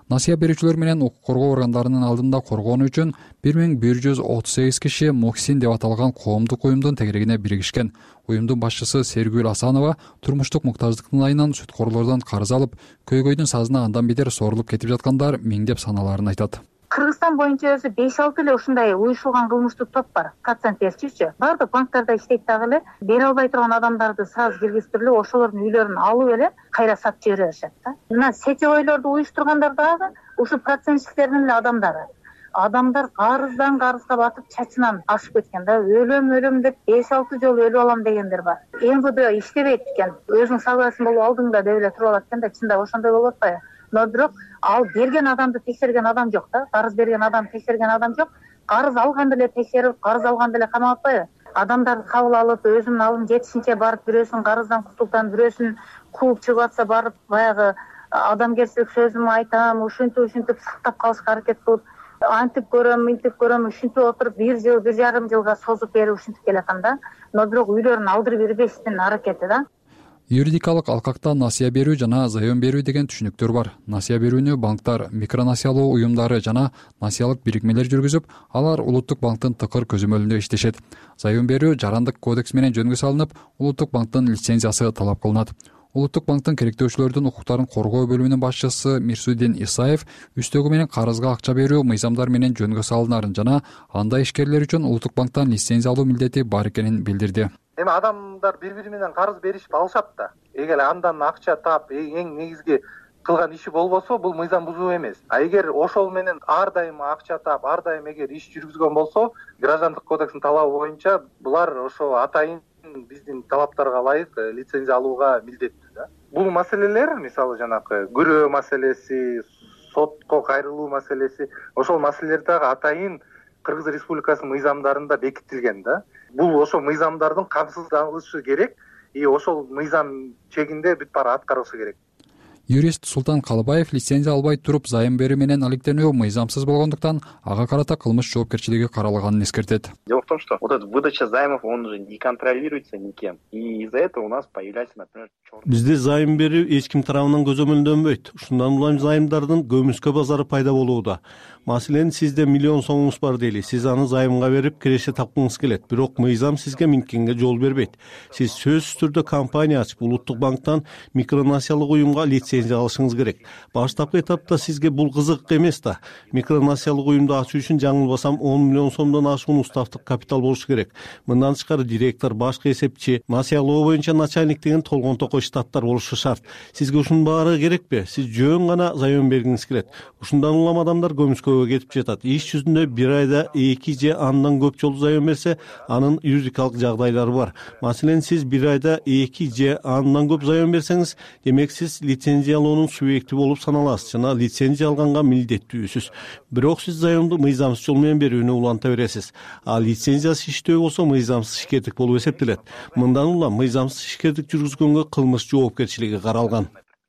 насыя берүүчүлөр менен укук коргоо органдарынын алдында коргоону үчүн бир миң бир жүз отуз сегиз киши моксин деп аталган коомдук уюмдун тегерегине биригишкен. Уюмдун башчысы Сергүл Асанова турмуштук муктаждыктын айынан сүткорлордон карыз алып, көйгөйдүн сазына андан бетер сорулуп кетип жаткандар миңдеп саналарын айтат. Кыргызстан боюнча өзү беш алты эле ушундай уюшулган кылмыштуу топ бар. Процент берчүчү. Баардык банктарда иштейт дагы эле. Бере албай турган адамдарды сразу киргизтирип эле ошолордун үйлөрүн алып эле кайра сатып жибере беришет да. Мына сетевойлорду уюштургандар дагы ушу процентчиктердин эле адамдары. Адамдар карыздан карызга батып чачынан ашып кеткен да. Өлөм өлөм деп беш алты жолу өлүп алам дегендер бар. эм вэ дэ иштебейт экен. Өзүң согласен болуп алдыңда деп эле туруп алат экен да. Чындап ошондой болуп атпайбы? Но бирок ал берген адамды текшерген адам жок да. Карыз берген адам текшерген адам жок. Карыз алганды эле текшерип, карыз алганды эле камап атпайбы? Адамдарды кабыл алып, өзүнүн алын жетишинче барып, бирөөсүн карыздан кутултан, бирөөсүн кууп чыгып атса барып, баягы адамгерчилик сөзүм айтам, ушинтип ушинтип сактап калышка аракет кылып, антип көрөм, мынтип көрөм, ушинтип отуруп бир жыл, бир жарым жылга созуп берип ушинтип келатам да. Но бирок үйлөрүн алдырып бербештин аракети да. Юридикалык алкакта насыя берүү жана заем берүү деген түшүнүктөр бар. Насыя берүүнү банктар, микронасыялоо уюмдары жана насыялык бирикмелер жүргүзүп, алар улуттук банктын тыкыр көзөмөлүндө иштешет. Заем берүү жарандык кодекс менен жөнгө салынып, улуттук банктын лицензиясы талап кылынат. Улуттук банктын керектөөчүлөрдүн укуктарын коргоо бөлүмүнүн башчысы Мирсудин Исаев үстөгү менен карызга акча берүү мыйзамдар менен жөнгө салынарын жана андай ишкерлер үчүн улуттук банктан лицензия алуу милдети бар экенин билдирди. Эми адамдар бири-бири менен карыз беришип алышат да. Эгер андан акча таап, эң негизги кылган иши болбосо, бул мыйзам бузуу эмес. А эгер ошол менен ар дайым акча таап, ар дайым эгер иш жүргүзгөн болсо, граждандык кодекстин талабы боюнча булар ошо атайын биздин талаптарга ылайык лицензия алууга милдеттүү да. Бул маселелер, мисалы жанакы күрөө маселеси, сотко кайрылуу маселеси, ошол маселелер дагы атайын Кыргыз Республикасынын мыйзамдарында бекитилген да. Бул ошо мыйзамдардын камсыздалышы керек, и ошол мыйзам чегинде бүт баары аткарылышы керек. Юрист Султан Калыбаев лицензия албай туруп заем берүү менен алектенүү мыйзамсыз болгондуктан ага карата кылмыш жоопкерчилиги каралганын эскертет. Дело в том, что вот эта выдача займов, он же не контролируется никем. И из-за этого у нас появляется, например, черный. Бизде зайым берүү эч ким тарабынан көзөмөлдөнбөйт. Ушундан улам зайымдардын көмүскө базары пайда болууда. Маселен, сизде миллион сомуңуз бар дейли. Сиз аны займга берип киреше тапкыңыз келет. Бирок мыйзам сизге минткенге жол бербейт. Сиз сөзсүз түрдө компания ачып, улуттук банктан микронасыялык уюмга лицензия алышыңыз керек. Баштапкы этапта сизге бул кызык эмес да. Микронасыялык уюмду ачуу үчүн жаңылбасам он миллион сомдон ашуун уставдык капитал болушу керек. Мындан тышкары директор, башкы эсепчи, насыялоо боюнча начальник деген толгон токой штаттар болушу шарт. Сизге ушунун баары керекпи? Сиз жөн гана заем бергиңиз келет. Ушундан улам адамдар көмүскө кетип жатат. Иш жүзүндө бир айда эки же андан көп жолу заем берсе, анын юридикалык жагдайлары бар. Маселен, сиз бир айда эки же андан көп заем берсеңиз, демек сиз лицензиялоонун субъекти болуп саналасыз жана лицензия алганга милдеттүүсүз. Бирок сиз заемду мыйзамсыз жол менен берүүнү уланта бересиз. А лицензиясыз иштөө болсо мыйзамсыз ишкердик болуп эсептелет. Мындан улам мыйзамсыз ишкердик жүргүзгөнгө кылмыш жоопкерчилиги каралган.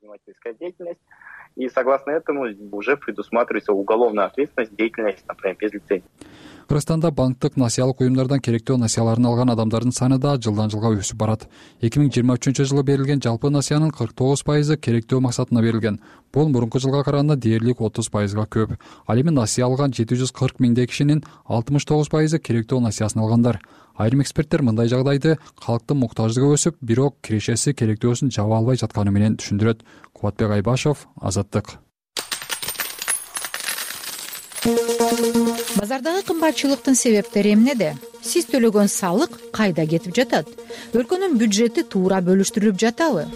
И согласно этому уже предусматривается уголовная ответственность деятельности, например, без лицензии. Кыргызстанда банктык насыялык уюмдардан керектөө насыяларын алган адамдардын саны да жылдан жылга өсүп барат. эки миң жыйырма үчүнчү жылы берилген жалпы насыянын кырк тогуз пайызы керектөө максатына берилген. Бул мурунку жылга караганда дээрлик отуз пайызга көп. Ал эми насыя алган жети жүз кырк миңдей кишинин алтымыш тогуз пайызы керектөө насыясын алгандар. Айрым эксперттер мындай жагдайды калктын муктаждыгы өсүп, бирок кирешеси керектөөсүн жаба албай жатканы менен түшүндүрөт. Кубатбек Айбашев, Азаттык. Базардагы кымбатчылыктын себептери эмнеде? Сиз төлөгөн салык кайда кетип жатат? Өлкөнүн бюджети туура бөлүштүрүлүп жатабы?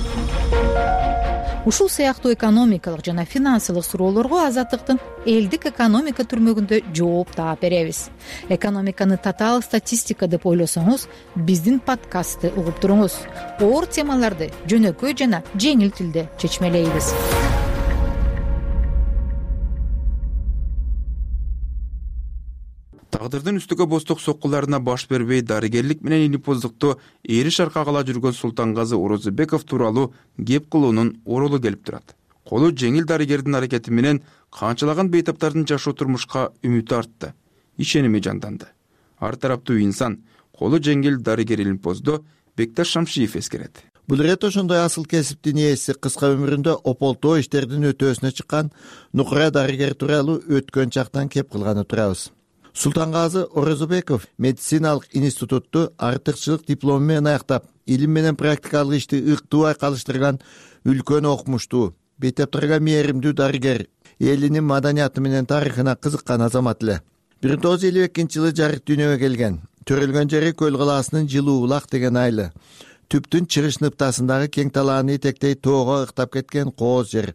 Ушул сыяктуу экономикалык жана финансылык суроолорго Азаттыктын элдик экономика түрмөгүндө жооп таап беребиз. Экономиканы татаал статистика деп ойлосоңуз, биздин подкастты угуп туруңуз. Оор темаларды жөнөкөй жана жеңил тилде чечмелейбиз. Тагдырдын үстүгө бостук соккуларына баш бербей дарыгерлик менен илипоздукту эри шарка кыла жүргөн Султангазы Орозбеков тууралуу кеп кылуунун оролу келип турат. Колу жеңил дарыгердин аракети менен канчалаган бейтаптардын жашоо турмушка үмүтү артты, ишеними жанданды. Ар тараптуу инсан колу жеңил дарыгер илипоздо Бекташ Шамшиев эскерет. бул ирет ошондой асыл кесиптин ээси кыска өмүрүндө ополтоо иштердин өтөөсүнө чыккан нукура дарыгер тууралуу өткөн чактан кеп кылганы турабыз. Султангазы Орозобеков медициналык институтту артыкчылык диплому менен аяктап, илим менен практикалык ишти ыктуу айкалыштырган үлкөн окумуштуу, бейтаптарга мээримдүү дарыгер, элинин маданияты менен тарыхына кызыккан азамат эле. бир миң тогуз жүз элүү экинчи жылы жарык дүйнөгө келген. Төрөлгөн жери Көл калаасынын Жылуу булак деген айылы. Түптүн чыгыш ныптасындагы кең талааны этектей тоого ыктап кеткен кооз жер.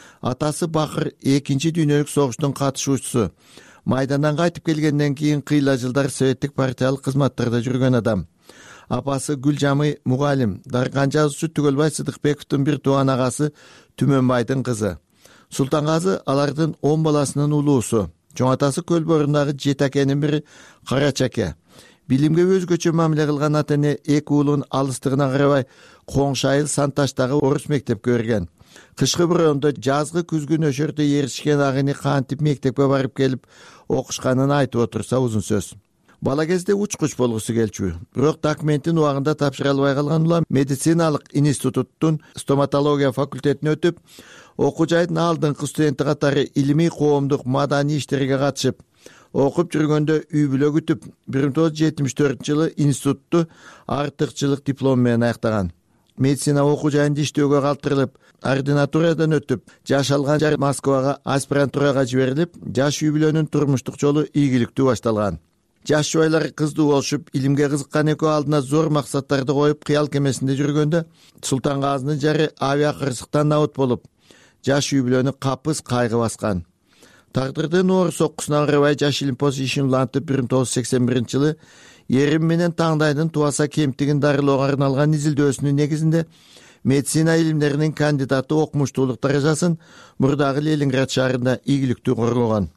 Атасы Бакыр экинчи дүйнөлүк согуштун катышуучусу. Майдандан кайтып келгенден кийин кыйла жылдар советтик партиялык кызматтарда жүргөн адам. Апасы Гүлжамый мугалим, дарыган жазуучу Түгөлбай Сыдыкбековдун бир тууган агасы Түмөнбайдын кызы. Султангазы алардын он баласынын улуусу. Чоң атасы Көл бөрүндөгү жети акенин бири Карач аке. Билимге өзгөчө мамиле кылган ата эне эки уулун алыстыгына карабай Коңшу айыл Санташтагы орус мектепке берген. Кышкы бороондо жазгы күзгү нөшөрдө эришкен агыны кантип мектепке барып келип окушканын айтып отурса узун сөз. Бала кезде учкуч болгусу келчү. Бирок документин убагында тапшыра албай калган улам медициналык институттун стоматология факультетине өтүп, окуу жайдын алдыңкы студенти катары илимий коомдук маданий иштерге катышып, окуп жүргөндө үй бүлө күтүп, бир миң тогуз жүз жетимиш төртүнчү жылы институтту артыкчылык диплому менен аяктаган. Медицина окуу жайында иштөөгө калтырылып, ординатурадан өтүп, жаш алган жер Москвага аспирантурага жиберилип, жаш үй бүлөнүн турмуштук жолу ийгиликтүү башталган. Жаш жубайлар кыздуу болушуп, илимге кызыккан экөө алдына зор максаттарды коюп, кыял кемесинде жүргөндө, Султангазынын жары авиа кырсыктан набыт болуп, жаш үй бүлөнү капыс кайгы баскан. Тагдырдын оор соккусуна карабай жаш илимпоз ишин улантып, бир миң тогуз жүз сексен биринчи жылы Эрим менен Таңдайдын тубаса кемтигин дарылоого арналган изилдөөсүнүн негизинде медицина илимдеринин кандидаты окумуштуулук даражасын мурдагы Ленинград шаарында ийгиликтүү коргогон.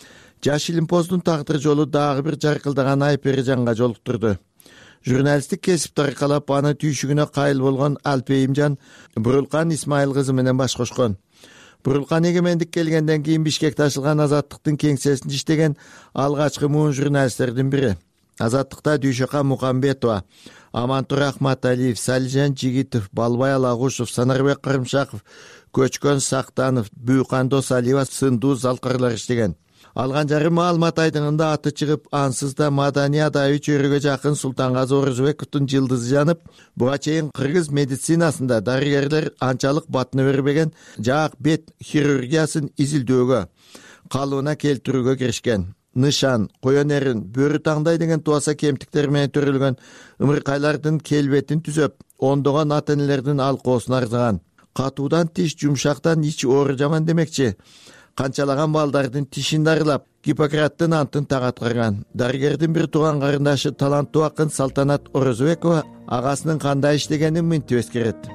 Жаш илимпоздун тагдыр жолу дагы бир жаркылдаган Айперижанга жолуктурду. Журналисттик кесипти аркалап аны түйшүгүнө кайыл болгон Алпейимжан Бурулкан Исмайыл кызы менен баш кошкон. Бурулкан эгемендик келгенден кийин Бишкекте ачылган Азаттыктын кеңсесинде иштеген алгачкы муун журналисттердин бири. Азаттыкта Дүйшөкан Мукамбетова, Амантур Ахматалиев, Салижан Жигитов, Балбай Алагушев, Санарбек Карымшаков, Көчкөн Сактанов, Бүйкан Досалиева сындуу залкарлар иштеген. Алган жары маалымат айдыңында аты чыгып, ансыз да маданий адайы чөйрөгө жакын Султангазы Орозбековдун жылдызы жанып, буга чейин кыргыз медицинасында дарыгерлер анчалык батына бербеген жаак бет хирургиясын изилдөөгө, калыбына келтирүүгө киришкен. Нышан, коен эрин, бөрү таңдай деген туаса кемтиктер менен төрөлгөн ымыркайлардын келбетин түзөп, ондогон ата энелердин алкоосун арзаган. Катуудан тиш, жумшактан ич оору жаман демекчи. Канчалаган балдардын тишин дарылап, Гиппократтын антын тагатырган. Дарыгердин бир тууган карындашы таланттуу акын Салтанат Орозбекова агасынын кандай иштегенин мынтип эскерет.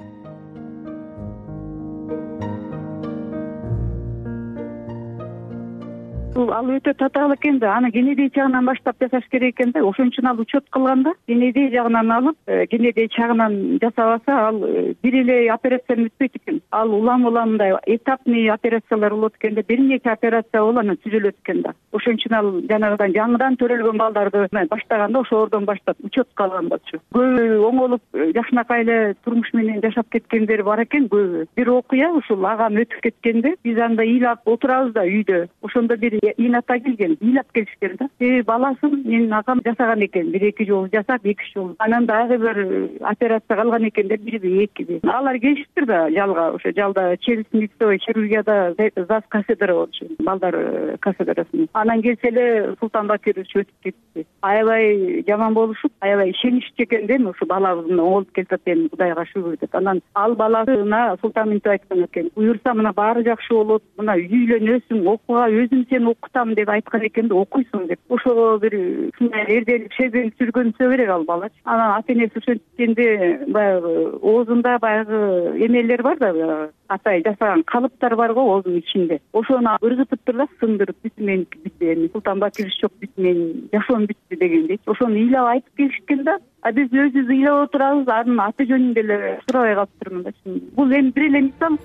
Ал өтө татаал экен да, аны генедий жагынан баштап жасаш керек экен да. Ошон үчүн ал учет кылганда генедий жагынан алып, генедий жагынан жасабаса, ал бир эле операцияны өтпөйт экен. Ал улам уламдай этапный операциялар болот экен да, бир нече операция улам түзүлөт экен да. Ошон үчүн ал жанагыдан жаңыдан төрөлгөн балдарды баштаганда ошолордон баштап учетко алган болчу. Көбү оңолуп жакшынакай эле турмуш менен жашап кеткендер бар экен көбү. Бир окуя ушул агам өтүп кеткенде, биз анда ыйлап отурабыз да үйдө. Ошондо бир ината келген, ыйлап келишкен да. Себеби баласын менин агам жасаган экен, бир эки жолу жасап, эки жолу. Анан дагы бир операция калган экендер, бирби экиби. Алар келишиптир да жалга, ошо жалда челюстно-лицевой хирургияда зас кафедра болчу, балдар кафедрасы. Анан келсе эле Султан Бакирович өтүп кетти. Аябай жаман болушуп, аябай ишеничти экенден ушу балабыздын оңолуп кетип атат, Кудайга шүгүр деп. Анан ал баласына Султан мынтип айткан экен: "Буюрса мына баары жакшы болот, мына үйлөнөсүң, окууга өзүм сени окутам" деп айткан экен да, окуйсуң деп. Ошого бир ушундай эрделик шеберлик жүргөнсө керек ал бала. Анан ата энеси ошенткенде баягы оозунда баягы эмелер бар да, атай жасаган калыптар бар го оозунун ичинде. Ошону ыргытыптыр да, сындырып, бүт меники бүтү, Султан Бакирович жок, бүт менин жашоом бүттү дегендей. Ошону ыйлап айтып келишкен да. А биз өзүбүз ыйлап отурабыз, анын аты жөнүн деле сурабай калыптырмын да. Бул эми бир эле мисал.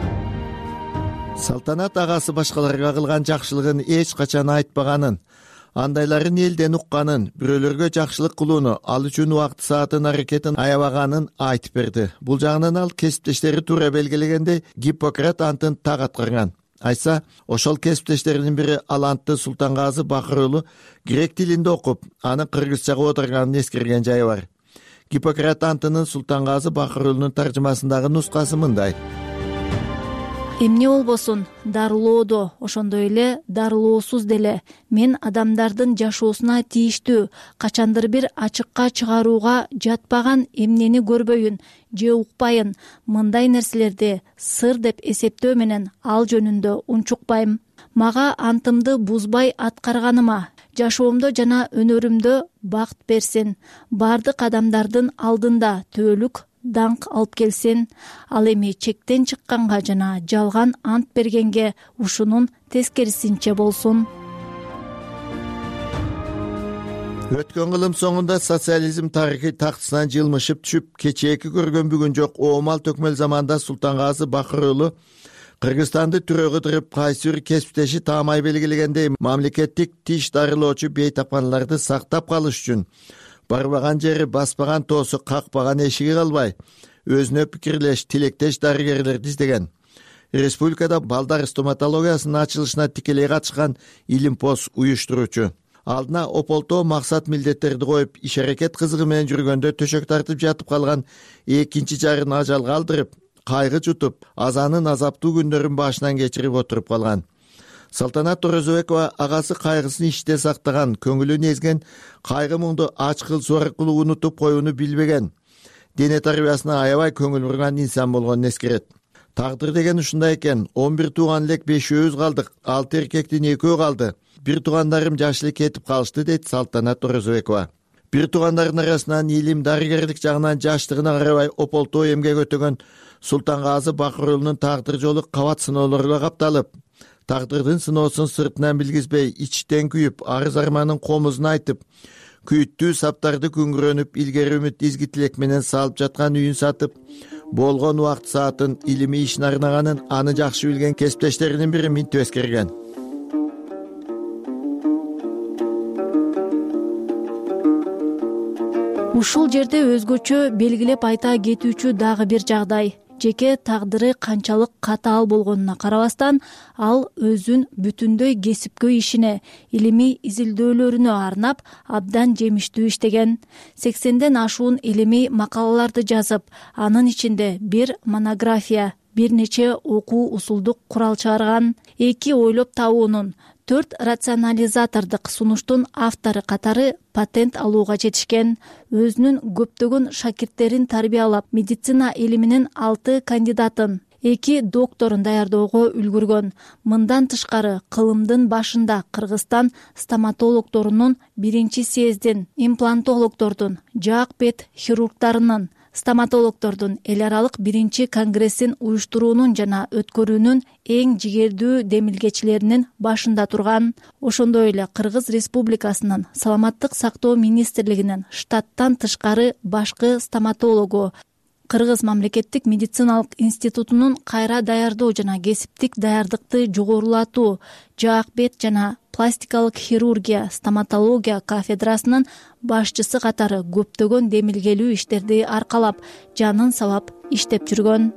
Салтанат агасы башкаларга кылган жакшылыгын эч качан айтпаганын, андайларын элден укканын, бирөөлөргө жакшылык кылууну, ал үчүн убакыт саатын аракетин аябаганын айтып берди. Бул жагынан ал кесиптештери туура белгилегенде Гиппократ антын так аткарган. Айтса, ошол кесиптештеринин бири ал антты Султангазы Бакыр уулу грек тилинде окуп, аны кыргызчага отурганын эскерген жайы бар. Гиппократ антынын Султангазы Бакыр уулунун таржымасындагы нускасы мындай: эмне болбосун, дарылоодо, ошондой эле дарылоосуз деле мен адамдардын жашоосуна тийиштүү качандыр бир ачыкка чыгарууга жатпаган эмнени көрбөйүн же укпайын, мындай нерселерди сыр деп эсептөө менен ал жөнүндө унчукпайм. Мага антымды бузбай аткарганыма, жашоомдо жана өнөрүмдө бакыт берсин, бардык адамдардын алдында төөлүк даңк алып келсин. Ал эми чектен чыкканга жана жалган ант бергенге ушунун тескерисинче болсун. Өткөн кылым соңунда социализм тарыхый тактысынан жылмышып түшүп, кечээки көргөн бүгүн жок оомал төкмөл заманда Султангазы Бакыр уулу Кыргызстанды түрөгө кыдырып, кайсы бир кесиптеши таамай белгилегендей мамлекеттик тиш дарылоочу бейтапканларды сактап калыш үчүн барбаган жери, баспаган тоосу, какпаган эшиги калбай, өзүнө пикирлеш, тилектеш дарыгерлерди издеген. Республикада балдар стоматологиясынын ачылышына тикелей катышкан Илимпоз уюштуруучу. Алдына ополтоо максат милдеттерди коюп, иш аракет кызыгы менен жүргөндө төшөк тартып жатып калган экинчи жарын ажалга алдырып, кайгы жутуп, азанын азаптуу күндөрүн башынан кечирип отуруп калган. Салтанат Оразбекова агасы кайгысын ичте сактаган, көңүлүн эзген, кайгы муңду ачкыл-суу аркылуу унутуп коюуну билбеген, дене тарбиясына аябай көңүл бурган инсан болгонун эскерет. Тагдыр деген ушундай экен, он бир тууган элек бешөөбүз калдык, алты эркектин экөө калды. Бир туугандарым жаш эле кетип калышты, дейт Салтанат Оразбекова. Бир туугандардын арасынан илим, дарыгерлик жагынан жаштыгына карабай ополтоо эмгек өтөгөн Султангазы Бакыр уулунун тагдыр жолу кабат сыноолорго капталып, тагдырдын сыноосун сыртынан билгизбей, ичтен күйүп, арыз арманын комузун айтып, күйүттүү саптарды күңгүрөнүп, илгери үмүт, изги тилек менен салып жаткан үйүн сатып, болгон убакыт саатын илимий ишин арнаганын аны жакшы билген кесиптештеринин бири минтип эскерген. Ушул жерде өзгөчө белгилеп айта кетүүчү дагы бир жагдай. Жеке тагдыры канчалык катаал болгонуна карабастан, ал өзүн бүтүндөй кесипкөй ишине, илимий изилдөөлөрүнө арнап, абдан жемиштүү иштеген. сексенден ашуун илимий макалаларды жазып, анын ичинде бир монография, бир нече окуу усулдук курал чыгарган. Эки ойлоп табуунун, төрт рационализатордук сунуштун автору катары патент алууга жетишкен. Өзүнүн көптөгөн шакирттерин тарбиялап, медицина илиминин алты кандидатын, эки докторун даярдоого үлгүргөн. Мындан тышкары, кылымдын башында Кыргызстан стоматологдорунун биринчи съездин, имплантологдордун, жаак бет хирургдарынын, стоматологдордун эл аралык биринчи конгрессин уюштуруунун жана өткөрүүнүн эң жигердүү демилгечилеринин башында турган. Ошондой эле Кыргыз Республикасынын Саламаттык сактоо министрлигинин штаттан тышкары башкы стоматологу, Кыргыз мамлекеттик медициналык институтунун кайра даярдоо жана кесиптик даярдыкты жогорулатуу, жаак бет жана пластикалык хирургия, стоматология кафедрасынын башчысы катары көптөгөн демилгелүү иштерди аркалап, жанын салап иштеп жүргөн.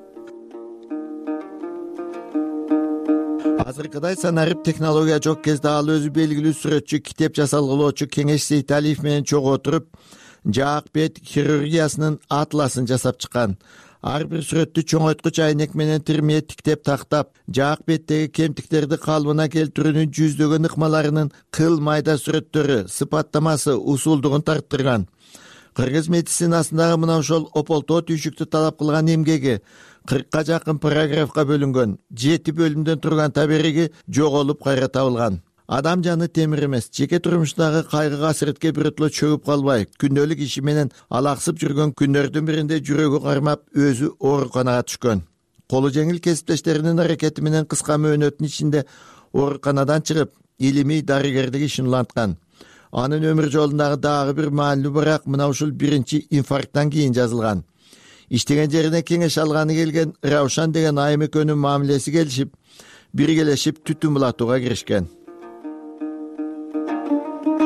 Азыркыдай санарып технология жок кезде ал өзү белгилүү сүрөтчү, китеп жасалгылоочу Кеңеш Сейталиев менен чогуу отуруп, жаак бет хирургиясынын атласын жасап чыккан. Ар бир сүрөттү чоңойткуч айнек менен тирмее тиктеп тактап, жаак беттеги кемтиктерди калыбына келтирүүнүн жүздөгөн ыкмаларынын кыл майда сүрөттөрү, сыпаттамасы, усулдугун тарттырган. Кыргыз медицинасындагы мына ошол ополтоо түйшүктү талап кылган эмгеги кыркка жакын параграфка бөлүнгөн, жети бөлүмдөн турган табериги жоголуп кайра табылган. Адам жаны темир эмес, жеке турмуштагы кайгы касиретке биротоло чөгүп калбай, күндөлүк иши менен алаксып жүргөн күндөрдүн биринде жүрөгү кармап, өзү ооруканага түшкөн. Колу жеңил кесиптештеринин аракети менен кыска мөөнөттүн ичинде ооруканадан чыгып, илимий дарыгерлик ишин уланткан. Анын өмүр жолундагы дагы бир маанилүү бирок мына ушул биринчи инфаркттан кийин жазылган. Иштеген жерине кеңеш алганы келген Раушан деген айым экөөнүн мамилеси келишип, биргелешип түтүн булатууга киришкен.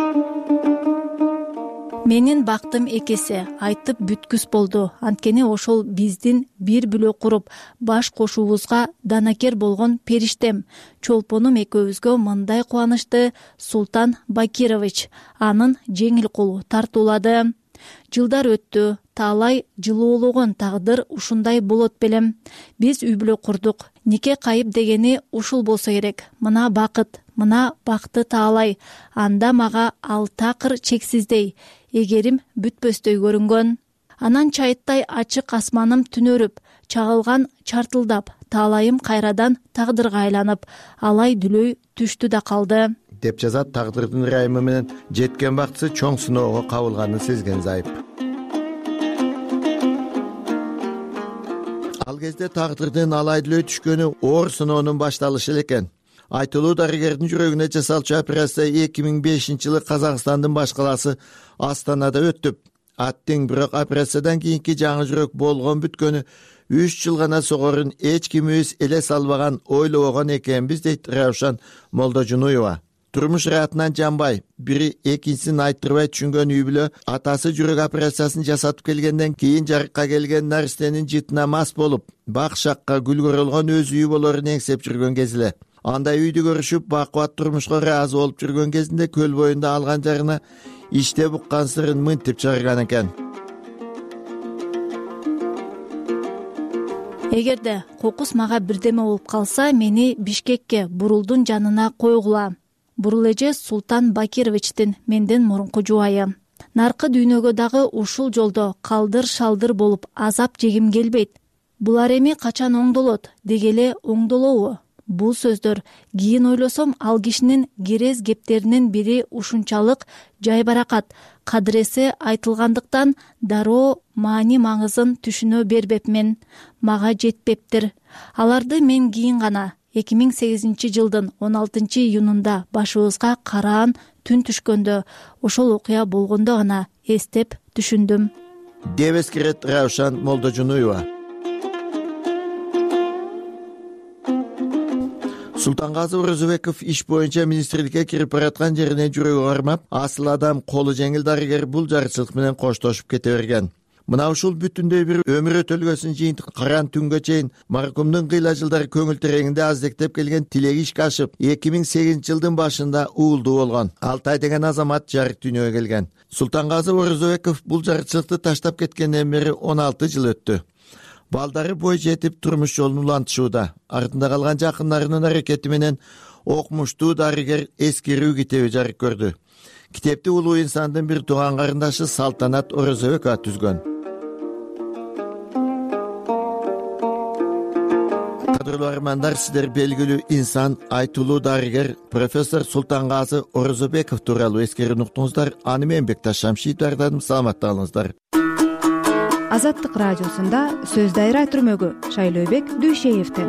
менин бактым экесе айтып бүткүс болду, анткени ошол биздин бир бүлө куруп баш кошуубузга данакер болгон периштем, чолпонум экөөбүзгө мындай кубанычты Султан Бакирович анын жеңил колу тартуулады. Жылдар өттү, таалай жылуулогон тагдыр ушундай болот белем. Биз үй бүлө курдук. Нике кайып дегени ушул болсо керек. Мына бакыт, мына бакты таалай. Анда мага ал такыр чексиздей, эгерим бүтпөстөй көрүнгөн. Анан чайыттай ачык асманым түнөрүп, чагылган чартылдап, таалайым кайрадан тагдырга айланып, алай дүлөй түштү да калды, деп жазат тагдырдын ырайымы менен жеткен бактысы чоң сыноого кабылганын сезген Зайып. Ал кезде тагдырдын алай дүлөй түшкөнү оор сыноонун башталышы эле экен. Айтылуу дарыгердин жүрөгүнө жасалчу операция эки миң бешинчи жылы Казакстандын баш калаасы Астанада өттүп, аттең бирок операциядан кийинки жаңы жүрөк болгон бүткөнү үч жыл гана согорун эч кимибиз элес албаган, ойлобогон экенбиз, дейт Раушан Молдожунуева. Турмуш ыраатынан жанбай, бири экинчисин айттырбай түшүнгөн үй бүлө атасы жүрөк операциясын жасатып келгенден кийин жарыкка келген наристенин жытына мас болуп, бак шакка гүлгөрөлгөн өз үйү болорун эңсеп жүргөн кези эле. Андай үйдү көрүшүп, бакубат турмушка ыраазы болуп жүргөн кезинде көл боюнда алган жарына иште буккан сырын мынтип чыгарган экен. Эгерде кокус мага бирдеме болуп калса, мени Бишкекке, Бурулдун жанына койгула. Бурул эже Султан Бакировичтин менден мурунку жубайы. Наркы дүйнөгө дагы ушул жолдо калдыр-шалдыр болуп азап жегим келбейт. Булар эми качан оңдолот дегеле оңдолобу? Бул сөздөр кийин ойлосом, ал кишинин керез кептеринин бири ушунчалык жайбаракат, кадыресе айтылгандыктан дароо маани маңызын түшүнө бербепмин. Мага жетпептир. Аларды мен кийин гана эки миң сегизинчи жылдын он алтынчы июнунда башыбызга караан түн түшкөндө, ошол окуя болгондо гана эстеп түшүндүм, деп эскерет Раушан Молдожунуева. Султангазы Орозобеков иш боюнча министрликке кирип бараткан жерине жүрөгү кармап, асыл адам, колу жеңил дарыгер бул жарычылык менен коштошуп кете берген. Мына ушул бүтүндөй бир өмүр өтөлгөсүн жыйынтык караан түнгө чейин маркумдун кыйла жылдары көңүл тереңинде аздектеп келген тилеги ишке ашып, эки миң сегизинчи жылдын башында уулдуу болгон. Алтай деген азамат жарык дүйнөгө келген. Султангазы Орозобеков бул жарычылыкты таштап кеткенден бери он алты жыл өттү. Балдары бой жетип турмуш жолун улантышууда. Артында калган жакындарынын аракети менен окумуштуу дарыгер эскерүү китеби жарык көрдү. Китепти улуу инсандын бир тууган карындашы Салтанат Орозобекова түзгөн. Кадырлуу армандар, сиздер белгилүү инсан, айтылуу дарыгер профессор Султангазы Орозобеков тууралуу эскерүүнү уктуңуздар. Аны мен Бекташ Шамшиев даярдадым. Саламатта калыңыздар. Азаттык радиосунда сөз дайра түрмөгү Шайлообек Дүйшеевден.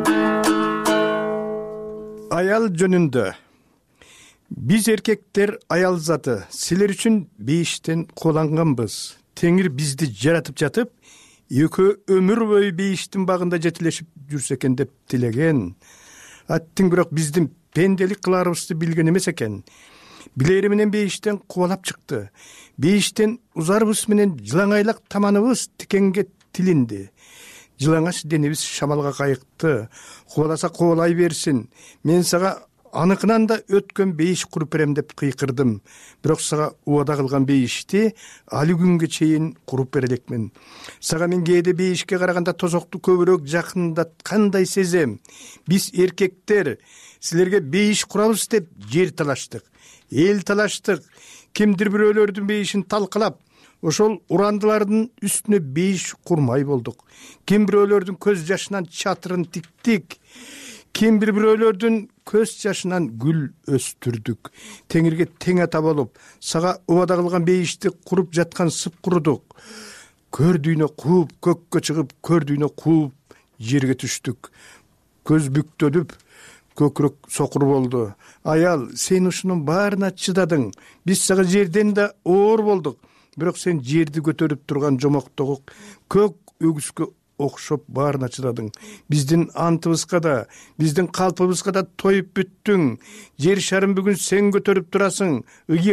Аял жөнүндө. Биз эркектер аял заты, силер үчүн бейиштен кууланганбыз. Теңир бизди жаратып жатып, экөө өмүр бою бейиштин багында жетилешип жүрсө экен деп тилеген. Аттың бирок биздин пенделик кыларыбызды билген эмес экен. Билери менен бейиштен кубалап чыкты. Бейиштен узарыбыз менен жылаңайлак таманыбыз тикенге тилинди. Жылаңач денебиз шамалга кайыкты. Кубаласа кубалай берсин. Мен сага аныкынан да өткөн бейиш куруп берем деп кыйкырдым. Бирок сага убада кылган бейишти али күнгө чейин куруп бере элекмин. Сага мен кээде бейишке караганда тозокту көбүрөөк жакындаткандай сезем. Биз эркектер силерге бейиш курабыз деп жер талаштык, эл талаштык. Кимдир бирөөлөрдүн бейишин талкалап, ошол урандылардын үстүнө бейиш курмай болдук. Ким бирөөлөрдүн көз жашынан чатырын тиктик. Ким бир бирөөлөрдүн көз жашынан гүл өстүрдүк. Теңирге тең ата болуп, сага убада кылган бейишти куруп жаткан сып курудук. Көрдүйнө кууп, көккө чыгып, көрдүйнө кууп, жерге түштүк. Көз бүктөлүп, көкүрөк сокур болду. Аял, сен ушунун баарына чыдадың. Биз сага жерден да оор болдук. Бирок сен жерди көтөрүп турган жомоктогу көк өгүскө окшоп баарына чыдадың. Биздин антыбызга да, биздин калпыбызга да тоюп бүттүң. Жер шарын бүгүн сен көтөрүп турасың. Ыйык,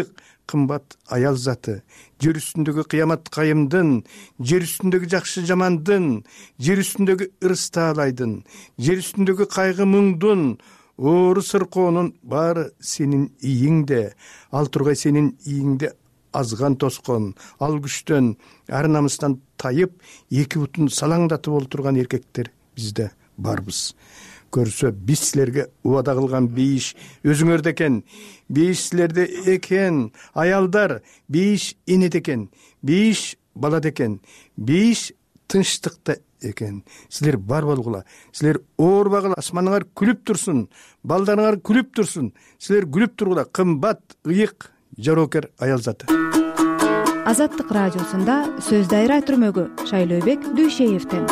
кымбат аял заты, жер үстүндөгү кыямат кайымдын, жер үстүндөгү жакшы жамандын, жер үстүндөгү ырыс таалайдын, жер үстүндөгү кайгы мұңдун, оору сыркоонун баары сенин ийиңде. Ал тургай сенин ийиңде азган тоскон, ал күчтөн, ар намыстан тайып, эки бутун салаңдатып олтурган эркектер бизде барбыз. Көрсө биз силерге убада кылган бейиш өзүңөрдө экен. Бейиш силерде экен. Аялдар, бейиш энеде экен. Бейиш балада экен. Бейиш тынчтыкта экен. Силер бар болгула. Силер оорбагыла. Асманыңар күлүп турсун. Балдарыңар күлүп турсун. Силер күлүп тургула. Кымбат, ыйык, жароокер аял заты. Азаттык радиосунда сөз дайра түрмөгү Шайлообек Дүйшеевден.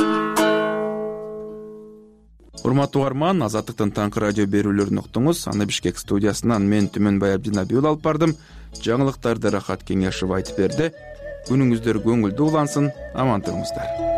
Урматтуу угарман, Азаттыктын таңкы радио берүүлөрүн уктуңуз. Аны Бишкек студиясынан мен Түмөнбай Абдинабиул алып бардым. Жаңылыктарды Рахат Кеңешов айтып берди. Күнүңүздөр көңүлдүү улансын, аман туруңуздар.